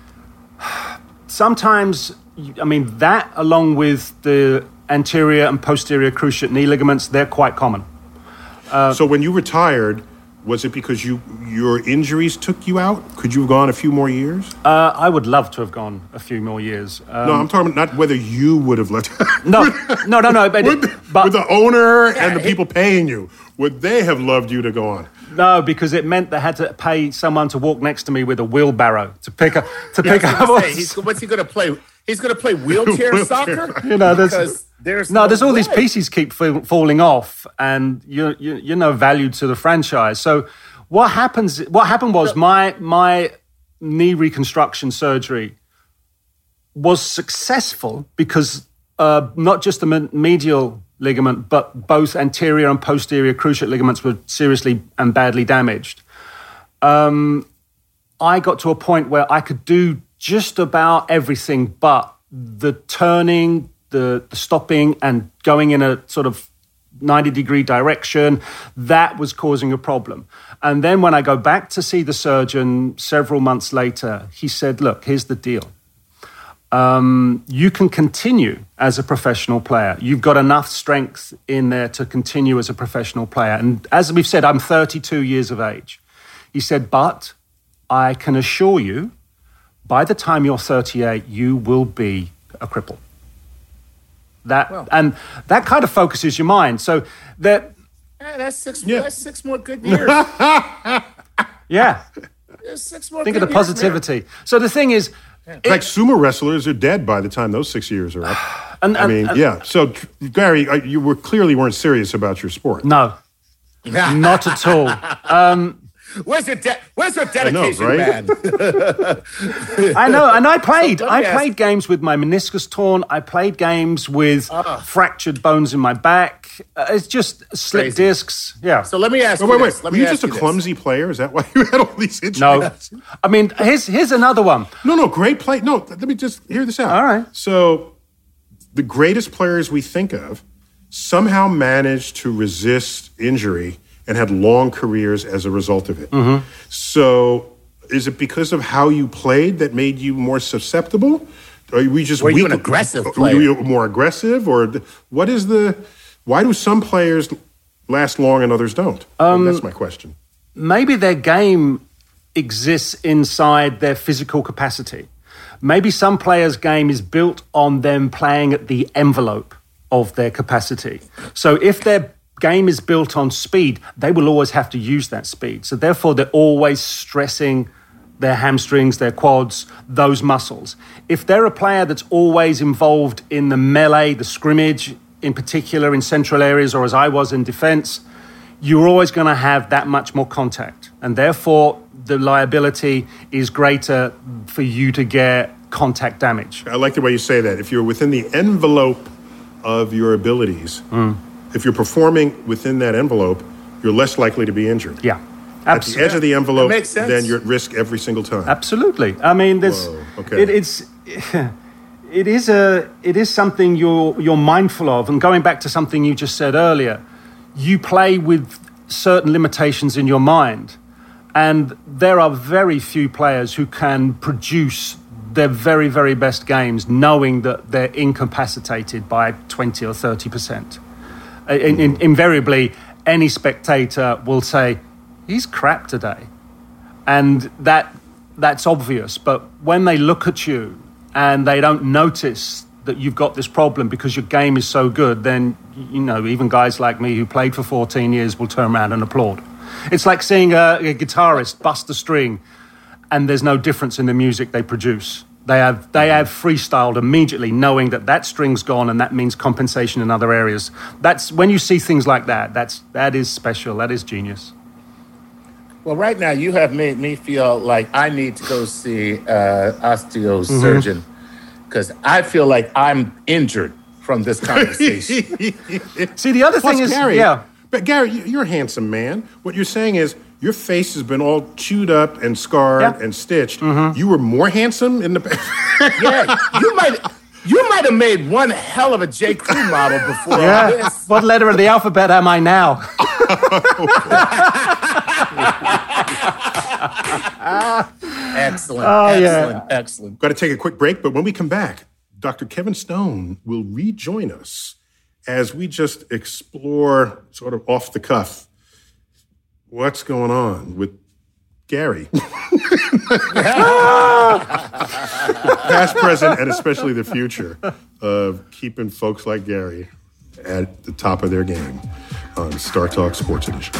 Speaker 1: sometimes, I mean, that along with the anterior and posterior cruciate knee ligaments, they're quite common.
Speaker 3: So when you retired, was it because you your injuries took you out? Could you have gone a few more years?
Speaker 1: Uh, I would love to have gone a few more years. Uh,
Speaker 3: no, I'm talking about not whether you would have left.
Speaker 1: no, no, no, no. But,
Speaker 3: with,
Speaker 1: but
Speaker 3: with the owner and the
Speaker 2: it-
Speaker 3: people paying you, would they have loved you to go on?
Speaker 1: no, because it meant they had to pay someone to walk next to me with a wheelbarrow to pick up to pick
Speaker 2: I was
Speaker 1: up.
Speaker 2: gonna say, he's, what's he going to play? He's going to play wheelchair,
Speaker 3: Wheelchair.
Speaker 2: soccer?
Speaker 1: You know, there's
Speaker 2: because there's
Speaker 1: no, there's all these
Speaker 2: way.
Speaker 1: pieces keep fa- falling off, and you're, you're you're no value to the franchise. So what happens? What happened was my my knee reconstruction surgery was successful because uh, not just the me- medial ligament, but both anterior and posterior cruciate ligaments were seriously and badly damaged. Um, I got to a point where I could do just about everything, but the turning, the, the stopping, and going in a sort of ninety degree direction, that was causing a problem. And then when I go back to see the surgeon several months later, he said, look, here's the deal. Um, you can continue as a professional player. You've got enough strength in there to continue as a professional player. And as we've said, I'm thirty-two years of age. He said, but I can assure you, by the time you're thirty-eight, you will be a cripple. That
Speaker 2: Well.
Speaker 1: and that kind of focuses your mind. So that,
Speaker 2: Yeah, that's six.
Speaker 3: Yeah.
Speaker 2: That's six more good years.
Speaker 1: yeah,
Speaker 2: There's six more.
Speaker 1: think of
Speaker 2: good
Speaker 1: the
Speaker 2: years,
Speaker 1: positivity. So the thing is,
Speaker 3: In fact, sumo wrestlers are dead by the time those six years are up.
Speaker 1: and,
Speaker 3: I
Speaker 1: and-
Speaker 3: mean,
Speaker 1: and-
Speaker 3: yeah. So, tr- Gary, uh, you were clearly weren't serious about your sport.
Speaker 1: no,
Speaker 2: man.
Speaker 1: not at all.
Speaker 2: Where's your de- Where's your dedication,
Speaker 3: right?
Speaker 2: man?
Speaker 1: I know, and I played.
Speaker 2: So let me
Speaker 1: I
Speaker 2: ask-
Speaker 1: played games with my meniscus torn. I played games with fractured bones in my back. Uh, it's just slip
Speaker 2: Crazy.
Speaker 1: discs. Yeah.
Speaker 2: So let me ask
Speaker 3: Oh,
Speaker 2: you
Speaker 3: wait, wait.
Speaker 2: this. Let
Speaker 3: Were
Speaker 2: me
Speaker 3: you
Speaker 2: ask
Speaker 3: just a
Speaker 2: this.
Speaker 3: clumsy player? Is that why you had all these injuries?
Speaker 1: no, I mean, here's here's another one.
Speaker 3: No, no, great play. No, th- let me just hear this out.
Speaker 1: All right.
Speaker 3: So, the greatest players we think of somehow managed to resist injury and had long careers as a result of it.
Speaker 1: Mm-hmm.
Speaker 3: So, is it because of how you played that made you more susceptible? Are we just
Speaker 2: Were you
Speaker 3: weak-
Speaker 2: an aggressive
Speaker 3: Were
Speaker 2: player?
Speaker 3: you more aggressive, or th- what is the? Why do some players last long and others don't?
Speaker 1: Um,
Speaker 3: That's my question.
Speaker 1: Maybe their game exists inside their physical capacity. Maybe some players' game is built on them playing at the envelope of their capacity. So if their game is built on speed, they will always have to use that speed. So therefore, they're always stressing their hamstrings, their quads, those muscles. If they're a player that's always involved in the melee, the scrimmage, in particular in central areas, or as I was in defense, you're always going to have that much more contact. And therefore, the liability is greater for you to get contact damage.
Speaker 3: I like the way you say that. If you're within the envelope of your abilities, mm. if you're performing within that envelope, you're less likely to be injured.
Speaker 1: Yeah.
Speaker 3: At the edge of the envelope,
Speaker 2: makes sense.
Speaker 3: Then you're at risk every single time.
Speaker 1: Absolutely. I mean, there's,
Speaker 3: Whoa, okay.
Speaker 1: it, it's... It is a. It is something you're you're mindful of, and going back to something you just said earlier, you play with certain limitations in your mind, and there are very few players who can produce their very very best games knowing that they're incapacitated by twenty or thirty percent. In, in, invariably, any spectator will say, "He's crap today," and that that's obvious. But when they look at you and they don't notice that you've got this problem because your game is so good, then, you know, even guys like me who played for fourteen years will turn around and applaud. It's like seeing a, a guitarist bust a string and there's no difference in the music they produce. They have they have freestyled immediately, knowing that that string's gone and that means compensation in other areas. That's when you see things like that, that's that is special, that is genius.
Speaker 2: Well, right now you have made me feel like I need to go see uh, osteosurgeon because mm-hmm. I feel like I'm injured from this conversation.
Speaker 1: See, the other
Speaker 3: Plus,
Speaker 1: thing is,
Speaker 3: Gary,
Speaker 1: yeah.
Speaker 3: But Gary, you're a handsome man. What you're saying is your face has been all chewed up and scarred
Speaker 1: yeah.
Speaker 3: and stitched.
Speaker 1: Mm-hmm.
Speaker 3: You were more handsome in the
Speaker 2: yeah, you might you might have made one hell of a J. Crew model before
Speaker 1: yeah.
Speaker 2: all this.
Speaker 1: What letter of the alphabet am I now?
Speaker 2: Excellent,
Speaker 1: oh,
Speaker 2: excellent,
Speaker 1: yeah.
Speaker 2: excellent.
Speaker 3: Got to take a quick break, but when we come back, Doctor Kevin Stone will rejoin us as we just explore sort of off the cuff what's going on with Gary. Past, present, and especially the future of keeping folks like Gary at the top of their game on Star Talk Sports Edition.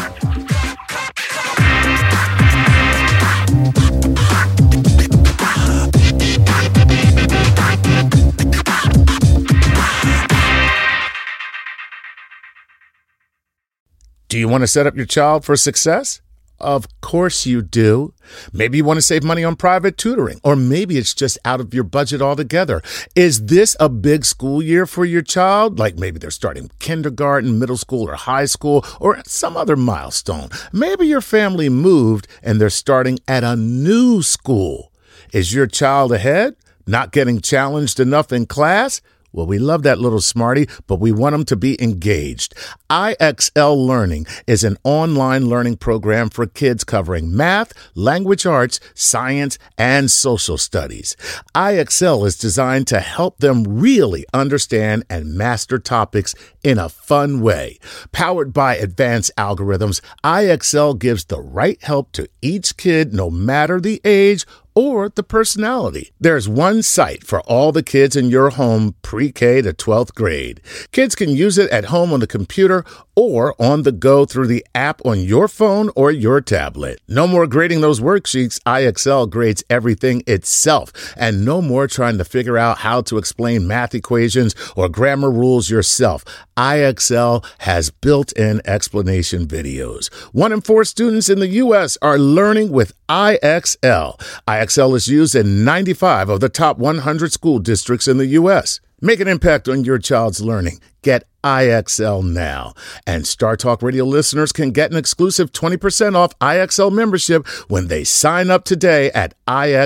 Speaker 5: Do you want to set up your child for success? Of course you do. Maybe you want to save money on private tutoring, or maybe it's just out of your budget altogether. Is this a big school year for your child? Like maybe they're starting kindergarten, middle school, or high school, or some other milestone. Maybe your family moved and they're starting at a new school. Is your child ahead? Not getting challenged enough in class? Well, we love that little smarty, but we want them to be engaged. I X L Learning is an online learning program for kids covering math, language arts, science, and social studies. I X L is designed to help them really understand and master topics in a fun way. Powered by advanced algorithms, I X L gives the right help to each kid no matter the age or the personality. There's one site for all the kids in your home pre-K to twelfth grade. Kids can use it at home on the computer or on the go through the app on your phone or your tablet. No more grading those worksheets. I X L grades everything itself. And no more trying to figure out how to explain math equations or grammar rules yourself. I X L has built-in explanation videos. One in four students in the U S are learning with I X L. I X L is used in ninety-five of the top one hundred school districts in the U S. Make an impact on your child's learning. Get I X L now. And Star Talk Radio listeners can get an exclusive twenty percent off I X L membership when they sign up today at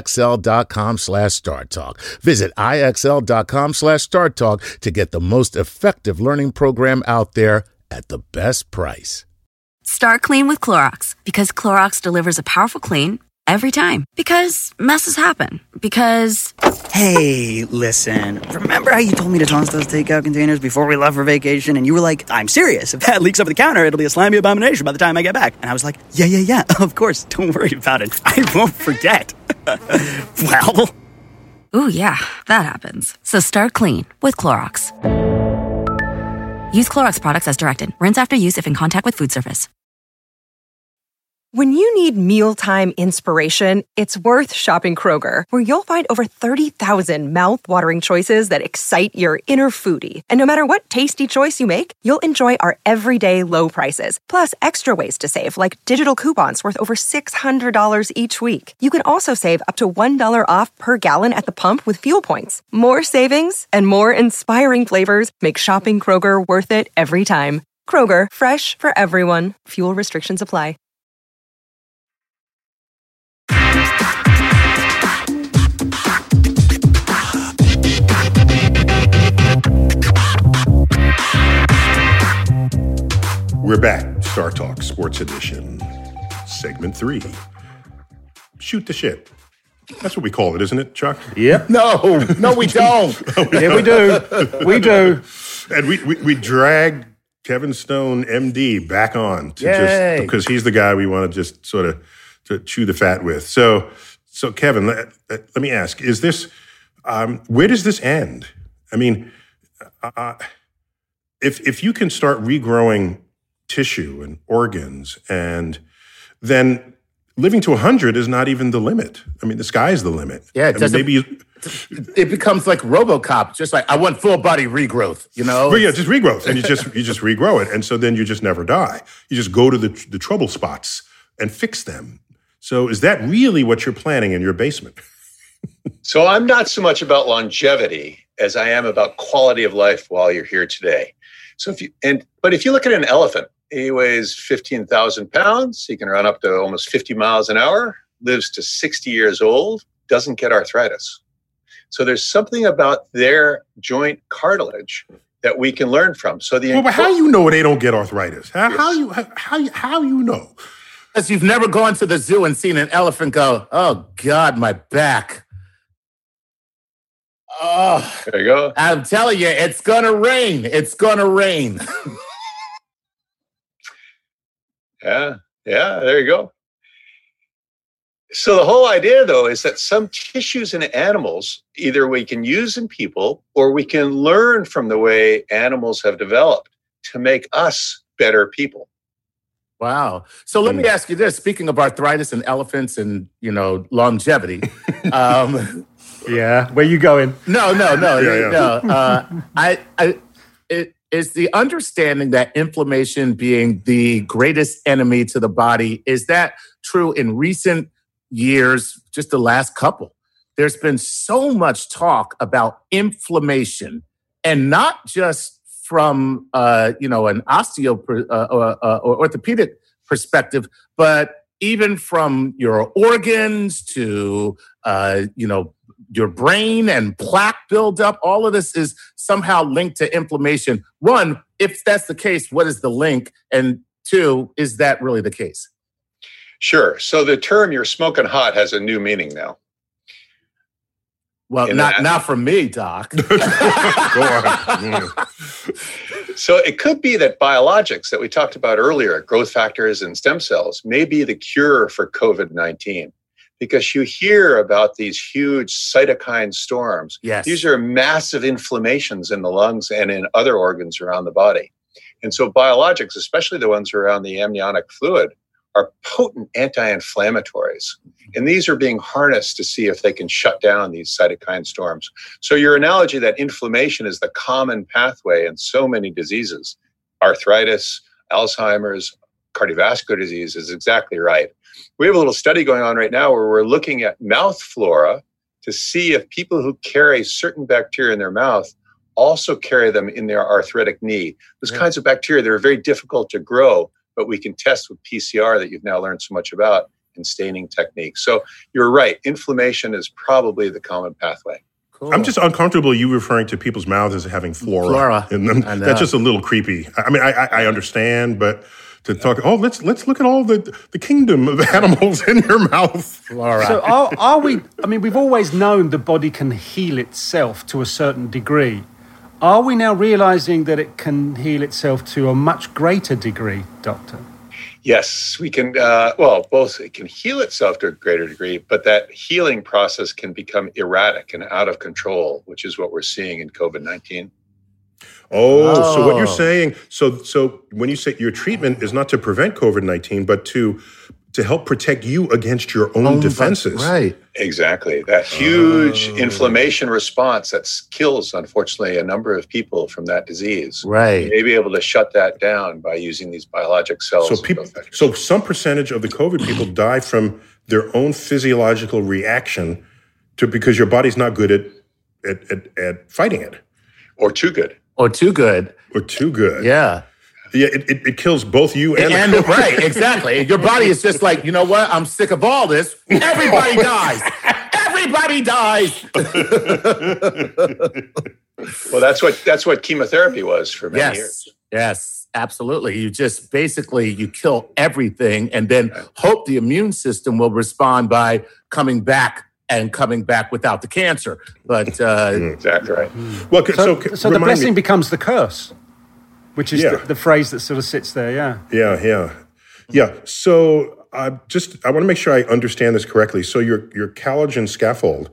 Speaker 5: IXL.com slash Star Talk. Visit IXL.com slash Star Talk to get the most effective learning program out there at the best price.
Speaker 6: Start clean with Clorox because Clorox delivers a powerful clean Every time. Because messes happen. Because...
Speaker 7: Hey, listen. Remember how you told me to toss those takeout containers before we left for vacation? And you were like, I'm serious. If that leaks over the counter, it'll be a slimy abomination by the time I get back. And I was like, yeah, yeah, yeah. Of course. Don't worry about it. I won't forget. Well...
Speaker 6: Ooh, yeah. That happens. So start clean with Clorox. Use Clorox products as directed. Rinse after use if in contact with food surface.
Speaker 8: When you need mealtime inspiration, it's worth shopping Kroger, where you'll find over thirty thousand mouth-watering choices that excite your inner foodie. And no matter what tasty choice you make, you'll enjoy our everyday low prices, plus extra ways to save, like digital coupons worth over six hundred dollars each week. You can also save up to one dollar off per gallon at the pump with fuel points. More savings and more inspiring flavors make shopping Kroger worth it every time. Kroger, fresh for everyone. Fuel restrictions apply.
Speaker 3: We're back. Star Talk Sports Edition, segment three. Shoot the shit. That's what we call it, isn't it, Chuck?
Speaker 1: Yep.
Speaker 2: No, no, we don't.
Speaker 1: Yeah, we do. We do.
Speaker 3: And we, we, we drag Kevin Stone, M D, back on to
Speaker 2: Yay.
Speaker 3: just because he's the guy we want to just sort of to chew the fat with. So, so Kevin, let, let me ask: Is this um, where does this end? I mean, uh, if if you can start regrowing tissue and organs, and then living to one hundred is not even the limit. I mean, the sky's the limit.
Speaker 2: Yeah, it
Speaker 3: I mean, maybe you,
Speaker 2: it becomes like RoboCop, just like I want full body regrowth, you know?
Speaker 3: But yeah, just regrowth, and you just you just regrow it, and so then you just never die. You just go to the the trouble spots and fix them. So is that really what you're planning in your basement?
Speaker 4: So I'm not so much about longevity as I am about quality of life while you're here today. So if you and but if you look at an elephant, he weighs fifteen thousand pounds. He can run up to almost fifty miles an hour, lives to sixty years old, doesn't get arthritis. So there's something about their joint cartilage that we can learn from. So the
Speaker 3: well, but how you know they don't get arthritis? How, how you how, how you how you know?
Speaker 2: Because you've never gone to the zoo and seen an elephant go, oh God, my back. Oh,
Speaker 4: there you go.
Speaker 2: I'm telling you, it's gonna rain. It's gonna rain.
Speaker 4: Yeah, yeah, there you go. So the whole idea, though, is that some tissues in animals, either we can use in people or we can learn from the way animals have developed to make us better people.
Speaker 2: Wow. So let me ask you this. Speaking of arthritis and elephants and, you know, longevity. um,
Speaker 1: yeah, where you going?
Speaker 2: No, no, no,
Speaker 3: Yeah, yeah.
Speaker 2: no. Uh, I, I, it is the understanding that inflammation being the greatest enemy to the body. Is that true in recent years, just the last couple? There's been so much talk about inflammation, and not just from uh, you know an osteo uh, or, uh, or orthopedic perspective, but even from your organs to uh, you know your brain and plaque buildup. All of this is somehow linked to inflammation. One, if that's the case, what is the link? And two, is that really the case?
Speaker 4: Sure. So the term "you're smoking hot" has a new meaning now.
Speaker 2: Well,
Speaker 4: In
Speaker 2: not
Speaker 4: that-
Speaker 2: not from me, Doc.
Speaker 3: Go on.
Speaker 4: So it could be that biologics that we talked about earlier, growth factors and stem cells, may be the cure for COVID nineteen, because you hear about these huge cytokine storms.
Speaker 2: Yes.
Speaker 4: These are massive inflammations in the lungs and in other organs around the body. And so biologics, especially the ones around the amniotic fluid, are potent anti-inflammatories. And these are being harnessed to see if they can shut down these cytokine storms. So your analogy that inflammation is the common pathway in so many diseases, arthritis, Alzheimer's, cardiovascular disease, is exactly right. We have a little study going on right now where we're looking at mouth flora to see if people who carry certain bacteria in their mouth also carry them in their arthritic knee. Those
Speaker 2: Yeah.
Speaker 4: kinds of bacteria that are very difficult to grow, but we can test with P C R that you've now learned so much about in staining techniques. So you're right. Inflammation is probably the common pathway.
Speaker 2: Cool.
Speaker 3: I'm just uncomfortable you referring to people's mouths as having flora,
Speaker 2: Flora.
Speaker 3: in them.
Speaker 2: I know.
Speaker 3: That's just a little creepy. I mean, I, I, I understand, but to talk. Oh, let's let's look at all the the kingdom of animals in your mouth.
Speaker 2: All right.
Speaker 1: So are, are we, I mean, we've always known the body can heal itself to a certain degree. Are we now realizing that it can heal itself to a much greater degree, Doctor?
Speaker 4: Yes, we can. Uh, well, both it can heal itself to a greater degree, but that healing process can become erratic and out of control, which is what we're seeing in COVID nineteen.
Speaker 3: Oh,
Speaker 2: Oh.
Speaker 3: so what you're saying, so so when you say your treatment is not to prevent COVID nineteen, but to to help protect you against your own,
Speaker 2: Own
Speaker 3: defenses.
Speaker 2: Right.
Speaker 4: Exactly. That huge
Speaker 3: Oh.
Speaker 4: inflammation response that kills, unfortunately, a number of people from that disease.
Speaker 2: Right.
Speaker 4: You may be able to shut that down by using these biologic cells.
Speaker 3: So
Speaker 4: and
Speaker 3: people,
Speaker 4: growth factors.
Speaker 3: so some percentage of the COVID people die from their own physiological reaction to because your body's not good at at at, at fighting it,
Speaker 4: Or too good.
Speaker 2: Or too good.
Speaker 3: or too good.
Speaker 2: Yeah.
Speaker 3: Yeah, it, it, it kills both you and,
Speaker 2: And
Speaker 3: the COVID.
Speaker 2: right, exactly. Your body is just like, you know what? I'm sick of all this. Everybody dies. Everybody dies.
Speaker 4: Well, that's what that's what chemotherapy was for many
Speaker 2: Yes.
Speaker 4: years.
Speaker 2: Yes, absolutely. You just basically you kill everything and then hope the immune system will respond by coming back and coming back without the cancer. But uh,
Speaker 4: Exactly right.
Speaker 3: Well, c-
Speaker 1: So,
Speaker 3: so, c-
Speaker 1: so the
Speaker 3: remind
Speaker 1: blessing
Speaker 3: me-
Speaker 1: becomes the curse, which is
Speaker 3: Yeah.
Speaker 1: the, the phrase that sort of sits there, yeah.
Speaker 3: Yeah, yeah, yeah. So I just I want to make sure I understand this correctly. So your your collagen scaffold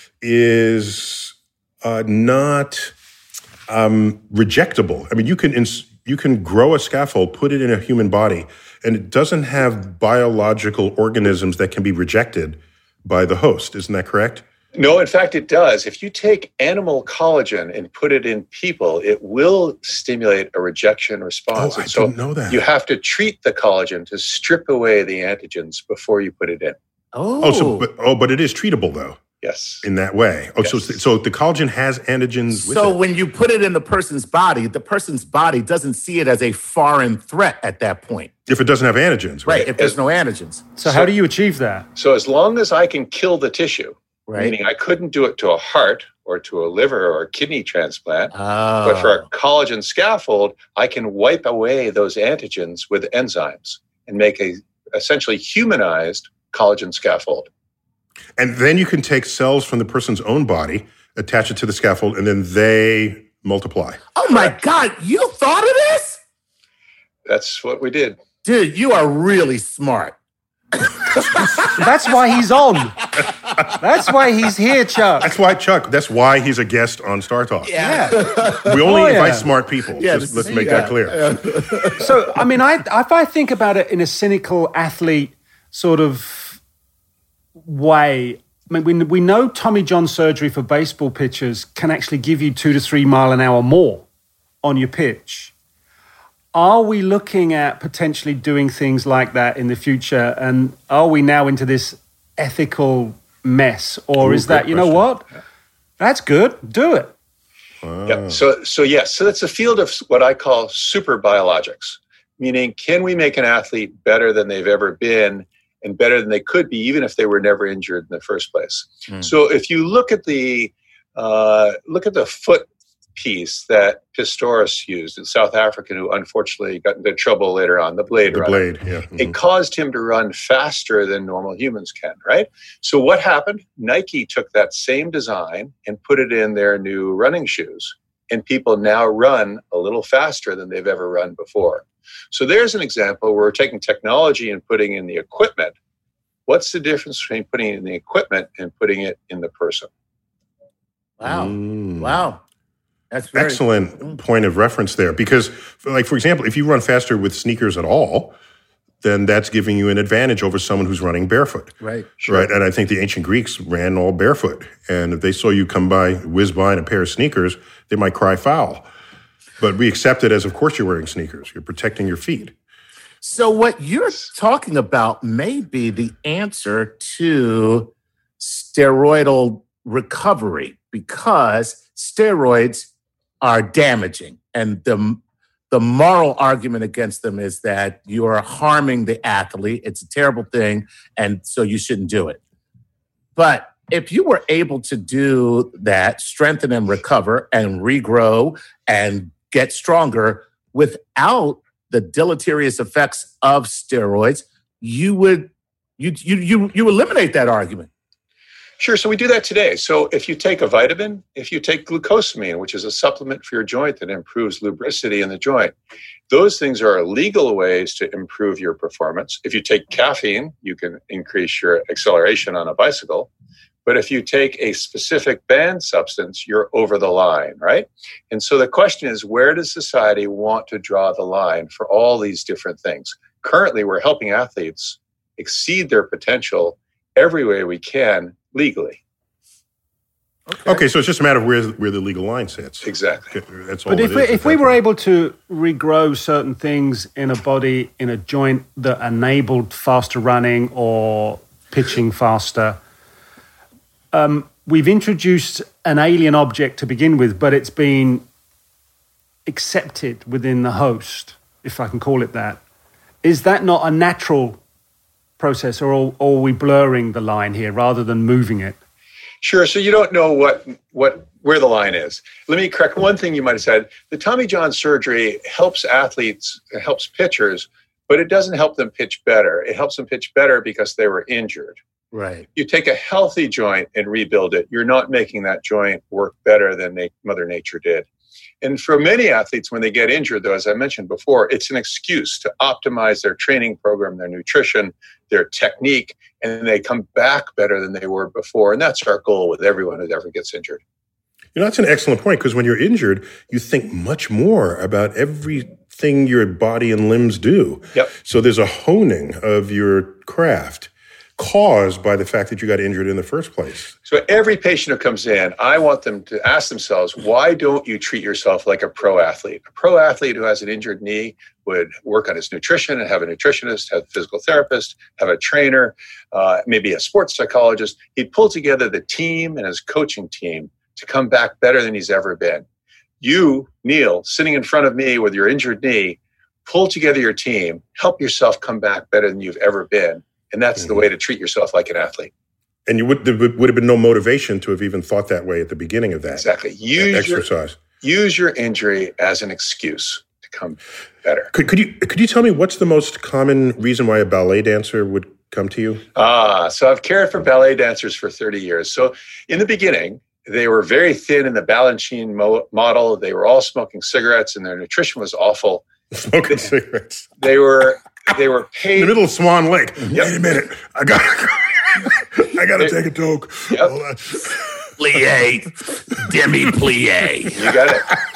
Speaker 3: is uh, not um, rejectable. I mean, you can ins- you can grow a scaffold, put it in a human body, and it doesn't have biological organisms that can be rejected by the host. Isn't that correct?
Speaker 4: No, in fact, it does. If you take animal collagen and put it in people, it will stimulate a rejection response.
Speaker 3: Oh, I
Speaker 4: And so
Speaker 3: didn't know that.
Speaker 4: you have to treat the collagen to strip away the antigens before you put it in.
Speaker 2: oh,
Speaker 3: Oh, so but oh, but it is treatable though
Speaker 4: Yes.
Speaker 3: in that way. Oh, so
Speaker 4: Yes.
Speaker 3: so the collagen has antigens with
Speaker 2: so
Speaker 3: it.
Speaker 2: when you put it in the person's body, the person's body doesn't see it as a foreign threat at that point.
Speaker 3: If it doesn't have antigens,
Speaker 2: Right.
Speaker 3: right?
Speaker 2: If there's no antigens.
Speaker 1: So, how do you achieve that?
Speaker 4: So as long as I can kill the tissue,
Speaker 2: Right.
Speaker 4: meaning I couldn't do it to a heart or to a liver or a kidney transplant,
Speaker 2: Oh.
Speaker 4: but for a collagen scaffold, I can wipe away those antigens with enzymes and make a essentially humanized collagen scaffold.
Speaker 3: And then you can take cells from the person's own body, attach it to the scaffold, and then they multiply.
Speaker 2: Oh my God, you thought of this?
Speaker 4: That's what we did.
Speaker 2: Dude, you are really smart.
Speaker 1: That's why he's on. That's why he's here, Chuck.
Speaker 3: That's why, Chuck, that's why he's a guest on Star Talk.
Speaker 1: Yeah.
Speaker 3: We only
Speaker 1: Oh, yeah.
Speaker 3: invite smart people.
Speaker 2: Yeah,
Speaker 3: Just,
Speaker 2: to
Speaker 3: let's
Speaker 2: see
Speaker 3: make
Speaker 2: that.
Speaker 3: that clear.
Speaker 1: So, I mean, I if I think about it in a cynical athlete sort of way, I mean, we, we know Tommy John surgery for baseball pitchers can actually give you two to three mile an hour more on your pitch. Are we looking at potentially doing things like that in the future? And are we now into this ethical mess? Or
Speaker 3: Ooh,
Speaker 1: is that,
Speaker 3: great
Speaker 1: you know
Speaker 3: question.
Speaker 1: what? That's good. Do it.
Speaker 4: Yeah. So, so yes, so that's a field of what I call super biologics, meaning can we make an athlete better than they've ever been and better than they could be, even if they were never injured in the first place?
Speaker 2: Mm.
Speaker 4: So, if you look at the uh, look at the foot piece that Pistorius used in South Africa, who unfortunately got into trouble later on, the Blade
Speaker 3: The
Speaker 4: Runner.
Speaker 3: blade, yeah. Mhm.
Speaker 4: It caused him to run faster than normal humans can, right? So what happened? Nike took that same design and put it in their new running shoes. And people now run a little faster than they've ever run before. So there's an example where we're taking technology and putting in the equipment. What's the difference between putting it in the equipment and putting it in the person?
Speaker 2: Wow.
Speaker 3: Mm.
Speaker 2: Wow. That's very
Speaker 3: Excellent point of reference there. Because, for- like, for example, if you run faster with sneakers at all, then that's giving you an advantage over someone who's running barefoot.
Speaker 2: Right.
Speaker 3: Right. And I think the ancient Greeks ran all barefoot. And if they saw you come by, whiz by in a pair of sneakers, they might cry foul. But we accept it as, of course, you're wearing sneakers. You're protecting your feet.
Speaker 2: So what you're talking about may be the answer to steroidal recovery, because steroids are damaging. And the, the moral argument against them is that you are harming the athlete. It's a terrible thing, and so you shouldn't do it. But if you were able to do that, strengthen and recover and regrow and get stronger without the deleterious effects of steroids, you would you you you you eliminate that argument.
Speaker 4: Sure. So we do that today. So if you take a vitamin, if you take glucosamine, which is a supplement for your joint that improves lubricity in the joint, those things are legal ways to improve your performance. If you take caffeine, you can increase your acceleration on a bicycle. But if you take a specific banned substance, you're over the line, right? And so the question is, where does society want to draw the line for all these different things? Currently, we're helping athletes exceed their potential every way we can legally.
Speaker 3: Okay. okay, so it's just a matter of where where the legal line sits.
Speaker 4: Exactly.
Speaker 3: That's all.
Speaker 1: But if
Speaker 3: it
Speaker 1: we,
Speaker 3: is
Speaker 1: if we were able to regrow certain things in a body, in a joint that enabled faster running or pitching faster, um, we've introduced an alien object to begin with, but it's been accepted within the host, if I can call it that. Is that not a natural process, or, or are we blurring the line here rather than moving it?
Speaker 4: Sure. So you don't know what what where the line is. Let me correct one thing you might have said. The Tommy John surgery helps athletes, it helps pitchers, but it doesn't help them pitch better. It helps them pitch better because they were injured.
Speaker 2: Right.
Speaker 4: You take a healthy joint and rebuild it, you're not making that joint work better than they, Mother Nature did. And for many athletes, when they get injured, though, as I mentioned before, it's an excuse to optimize their training program, their nutrition, their technique, and they come back better than they were before. And that's our goal with everyone who ever gets injured.
Speaker 3: You know, that's an excellent point, because when you're injured, you think much more about everything your body and limbs do.
Speaker 4: Yep.
Speaker 3: So there's a honing of your craft caused by the fact that you got injured in the first place.
Speaker 4: So every patient who comes in, I want them to ask themselves, why don't you treat yourself like a pro athlete? A pro athlete who has an injured knee would work on his nutrition and have a nutritionist, have a physical therapist, have a trainer, uh, maybe a sports psychologist. He'd pull together the team and his coaching team to come back better than he's ever been. You, Neil, sitting in front of me with your injured knee, pull together your team, help yourself come back better than you've ever been. And that's mm-hmm. the way to treat yourself like an athlete.
Speaker 3: And you would there would have been no motivation to have even thought that way at the beginning of that.
Speaker 4: Exactly. Use
Speaker 3: exercise.
Speaker 4: Your, use your injury as an excuse to come better.
Speaker 3: Could could you could you tell me what's the most common reason why a ballet dancer would come to you?
Speaker 4: Ah, so I've cared for ballet dancers for thirty years. So in the beginning, they were very thin in the Balanchine mo- model. They were all smoking cigarettes, and their nutrition was awful.
Speaker 3: Smoking they, cigarettes.
Speaker 4: They were. They were paid.
Speaker 3: In the middle of Swan Lake.
Speaker 4: Yep.
Speaker 3: Wait a minute. I got I got to take a toke.
Speaker 4: Yep.
Speaker 3: Hold on.
Speaker 2: Plie. Demi plie.
Speaker 4: You got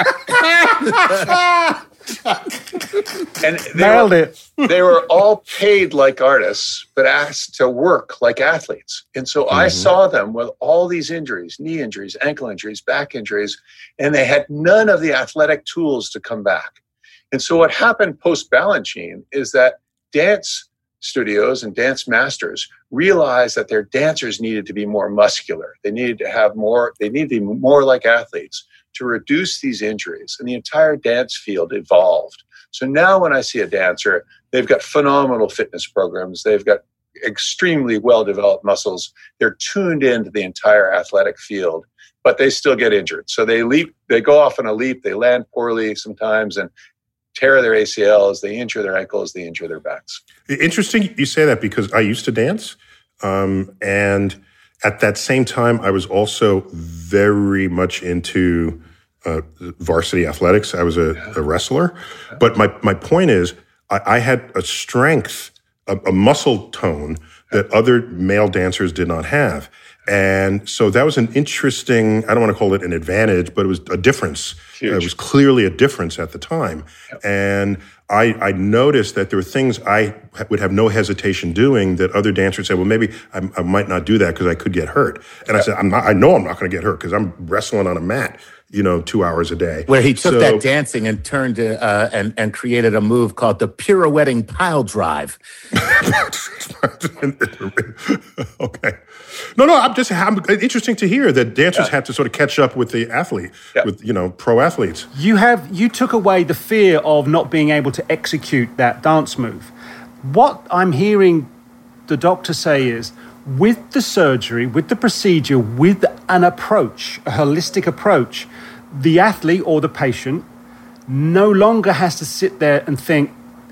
Speaker 4: it. And they
Speaker 1: Nailed
Speaker 4: were,
Speaker 1: it.
Speaker 4: They were all paid like artists, but asked to work like athletes. And so mm-hmm. I saw them with all these injuries, knee injuries, ankle injuries, back injuries, and they had none of the athletic tools to come back. And so what happened post-Balanchine is that dance studios and dance masters realized that their dancers needed to be more muscular. They needed to have more, they needed to be more like athletes to reduce these injuries. And the entire dance field evolved. So now when I see a dancer, they've got phenomenal fitness programs. They've got extremely well-developed muscles. They're tuned into the entire athletic field, but they still get injured. So they leap, they go off on a leap, they land poorly sometimes, and tear their A C Ls, they injure their ankles, they injure their backs.
Speaker 3: Interesting you say that, because I used to dance. Um, and at that same time, I was also very much into uh, varsity athletics. I was a, a wrestler. But my, my point is, I, I had a strength, a, a muscle tone that other male dancers did not have. And so that was an interesting, I don't want to call it an advantage, but it was a difference. Uh, it was clearly a difference at the time. Yep. And I, I noticed that there were things I would have no hesitation doing that other dancers said, well, maybe I, I might not do that because I could get hurt. And yep. I said, I'm not, I know I'm not going to get hurt because I'm wrestling on a mat, you know, two hours a day.
Speaker 2: Where he took
Speaker 3: so,
Speaker 2: that dancing and turned to, uh, and, and created a move called the pirouetting pile drive.
Speaker 3: Okay. No, no, I'm just, I'm, interesting to hear that dancers yeah. had to sort of catch up with the athlete, yeah. with, you know, pro athletes.
Speaker 1: You have, you took away the fear of not being able to execute that dance move. What I'm hearing the doctor say is, with the surgery, with the procedure, with an approach, a holistic approach, the athlete or the patient no longer has to sit there and think,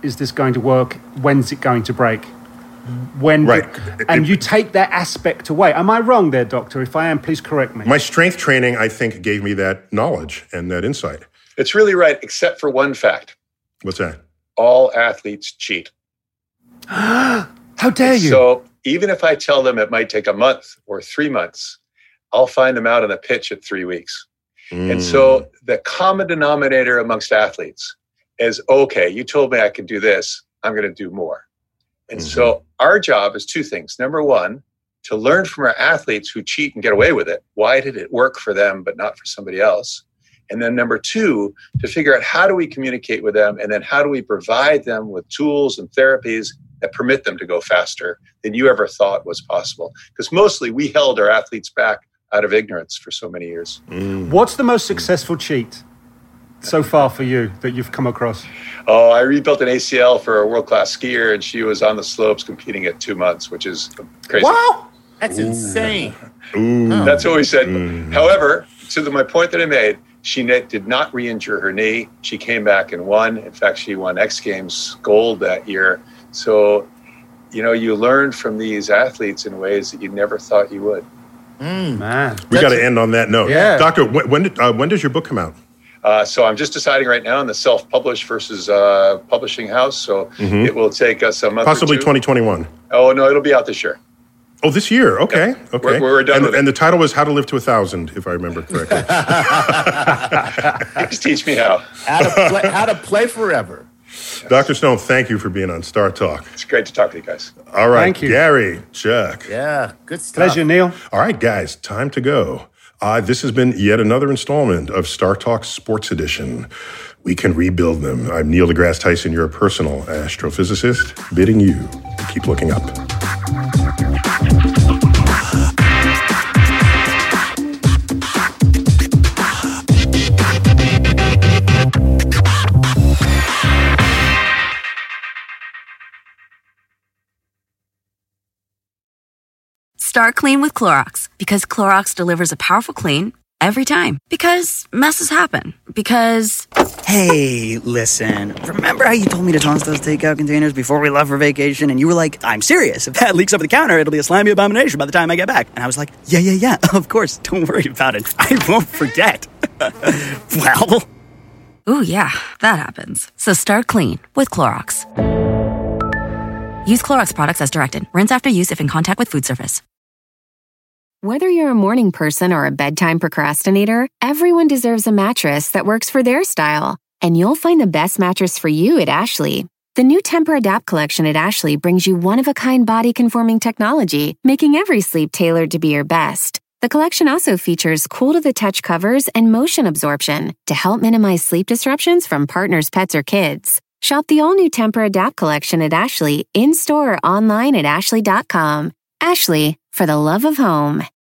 Speaker 1: is this going to work? When's it going to break? When
Speaker 3: Right.
Speaker 1: And
Speaker 3: It-
Speaker 1: you take that aspect away. Am I wrong there, Doctor? If I am, please correct me.
Speaker 3: My strength training, I think, gave me that knowledge and that insight.
Speaker 4: It's really right, except for one fact.
Speaker 3: What's that?
Speaker 4: All athletes cheat.
Speaker 1: How dare you?
Speaker 4: So even if I tell them it might take a month or three months, I'll find them out on the pitch at three weeks.
Speaker 3: Mm.
Speaker 4: And so the common denominator amongst athletes is, okay, you told me I could do this, I'm going to do more. And
Speaker 3: Mhm.
Speaker 4: so our job is two things. Number one, to learn from our athletes who cheat and get away with it. Why did it work for them, but not for somebody else? And then number two, to figure out how do we communicate with them, and then how do we provide them with tools and therapies that permit them to go faster than you ever thought was possible. Because mostly we held our athletes back out of ignorance for so many years.
Speaker 3: Mm.
Speaker 1: What's the most successful cheat so far for you that you've come across?
Speaker 4: Oh, I rebuilt an A C L for a world-class skier, and she was on the slopes competing at two months, which is crazy.
Speaker 1: Wow!
Speaker 2: That's insane.
Speaker 3: Ooh.
Speaker 4: That's what we said.
Speaker 3: Mm.
Speaker 4: However, to the, my point that I made, she ne- did not re-injure her knee. She came back and won. In fact, she won X Games gold that year. So, you know, you learn from these athletes in ways that you never thought you would.
Speaker 2: Mm.
Speaker 1: Man.
Speaker 3: We got to end on that note.
Speaker 1: Yeah.
Speaker 3: Doctor, when, when, did, uh, when does your book come out?
Speaker 4: Uh, so I'm just deciding right now on the self-published versus uh, publishing house. So
Speaker 3: Mhm.
Speaker 4: it will take us a month
Speaker 3: Possibly
Speaker 4: or two.
Speaker 3: twenty twenty-one.
Speaker 4: Oh, no, it'll be out this year.
Speaker 3: Oh, this year. Okay.
Speaker 4: Yeah.
Speaker 3: Okay.
Speaker 4: We're- we're done
Speaker 3: and,
Speaker 4: with it.
Speaker 3: and the title was How to Live to a Thousand, if I remember correctly.
Speaker 4: Just teach me how.
Speaker 2: How to play, how to play forever.
Speaker 3: Doctor Stone, thank you for being on Star Talk.
Speaker 4: It's great to talk to you guys.
Speaker 3: All right.
Speaker 1: Thank you.
Speaker 3: Gary, Chuck.
Speaker 2: Yeah, good stuff.
Speaker 1: Pleasure, Neil.
Speaker 3: All right, guys, time to go. Uh, this has been yet another installment of Star Talk Sports Edition. We can rebuild them. I'm Neil deGrasse Tyson, your personal astrophysicist, bidding you to keep looking up.
Speaker 6: Start clean with Clorox because Clorox delivers a powerful clean every time. Because messes happen. Because
Speaker 7: Hey, listen. Remember how you told me to toss those takeout containers before we left for vacation? And you were like, I'm serious. If that leaks over the counter, it'll be a slimy abomination by the time I get back. And I was like, yeah, yeah, yeah, of course. Don't worry about it. I won't forget. Well,
Speaker 6: ooh, yeah, that happens. So start clean with Clorox. Use Clorox products as directed. Rinse after use if in contact with food surface.
Speaker 9: Whether you're a morning person or a bedtime procrastinator, everyone deserves a mattress that works for their style. And you'll find the best mattress for you at Ashley. The new Tempur-Adapt collection at Ashley brings you one-of-a-kind body-conforming technology, making every sleep tailored to be your best. The collection also features cool-to-the-touch covers and motion absorption to help minimize sleep disruptions from partners, pets, or kids. Shop the all-new Tempur-Adapt collection at Ashley, in-store or online at ashley dot com. Ashley, for the love of home.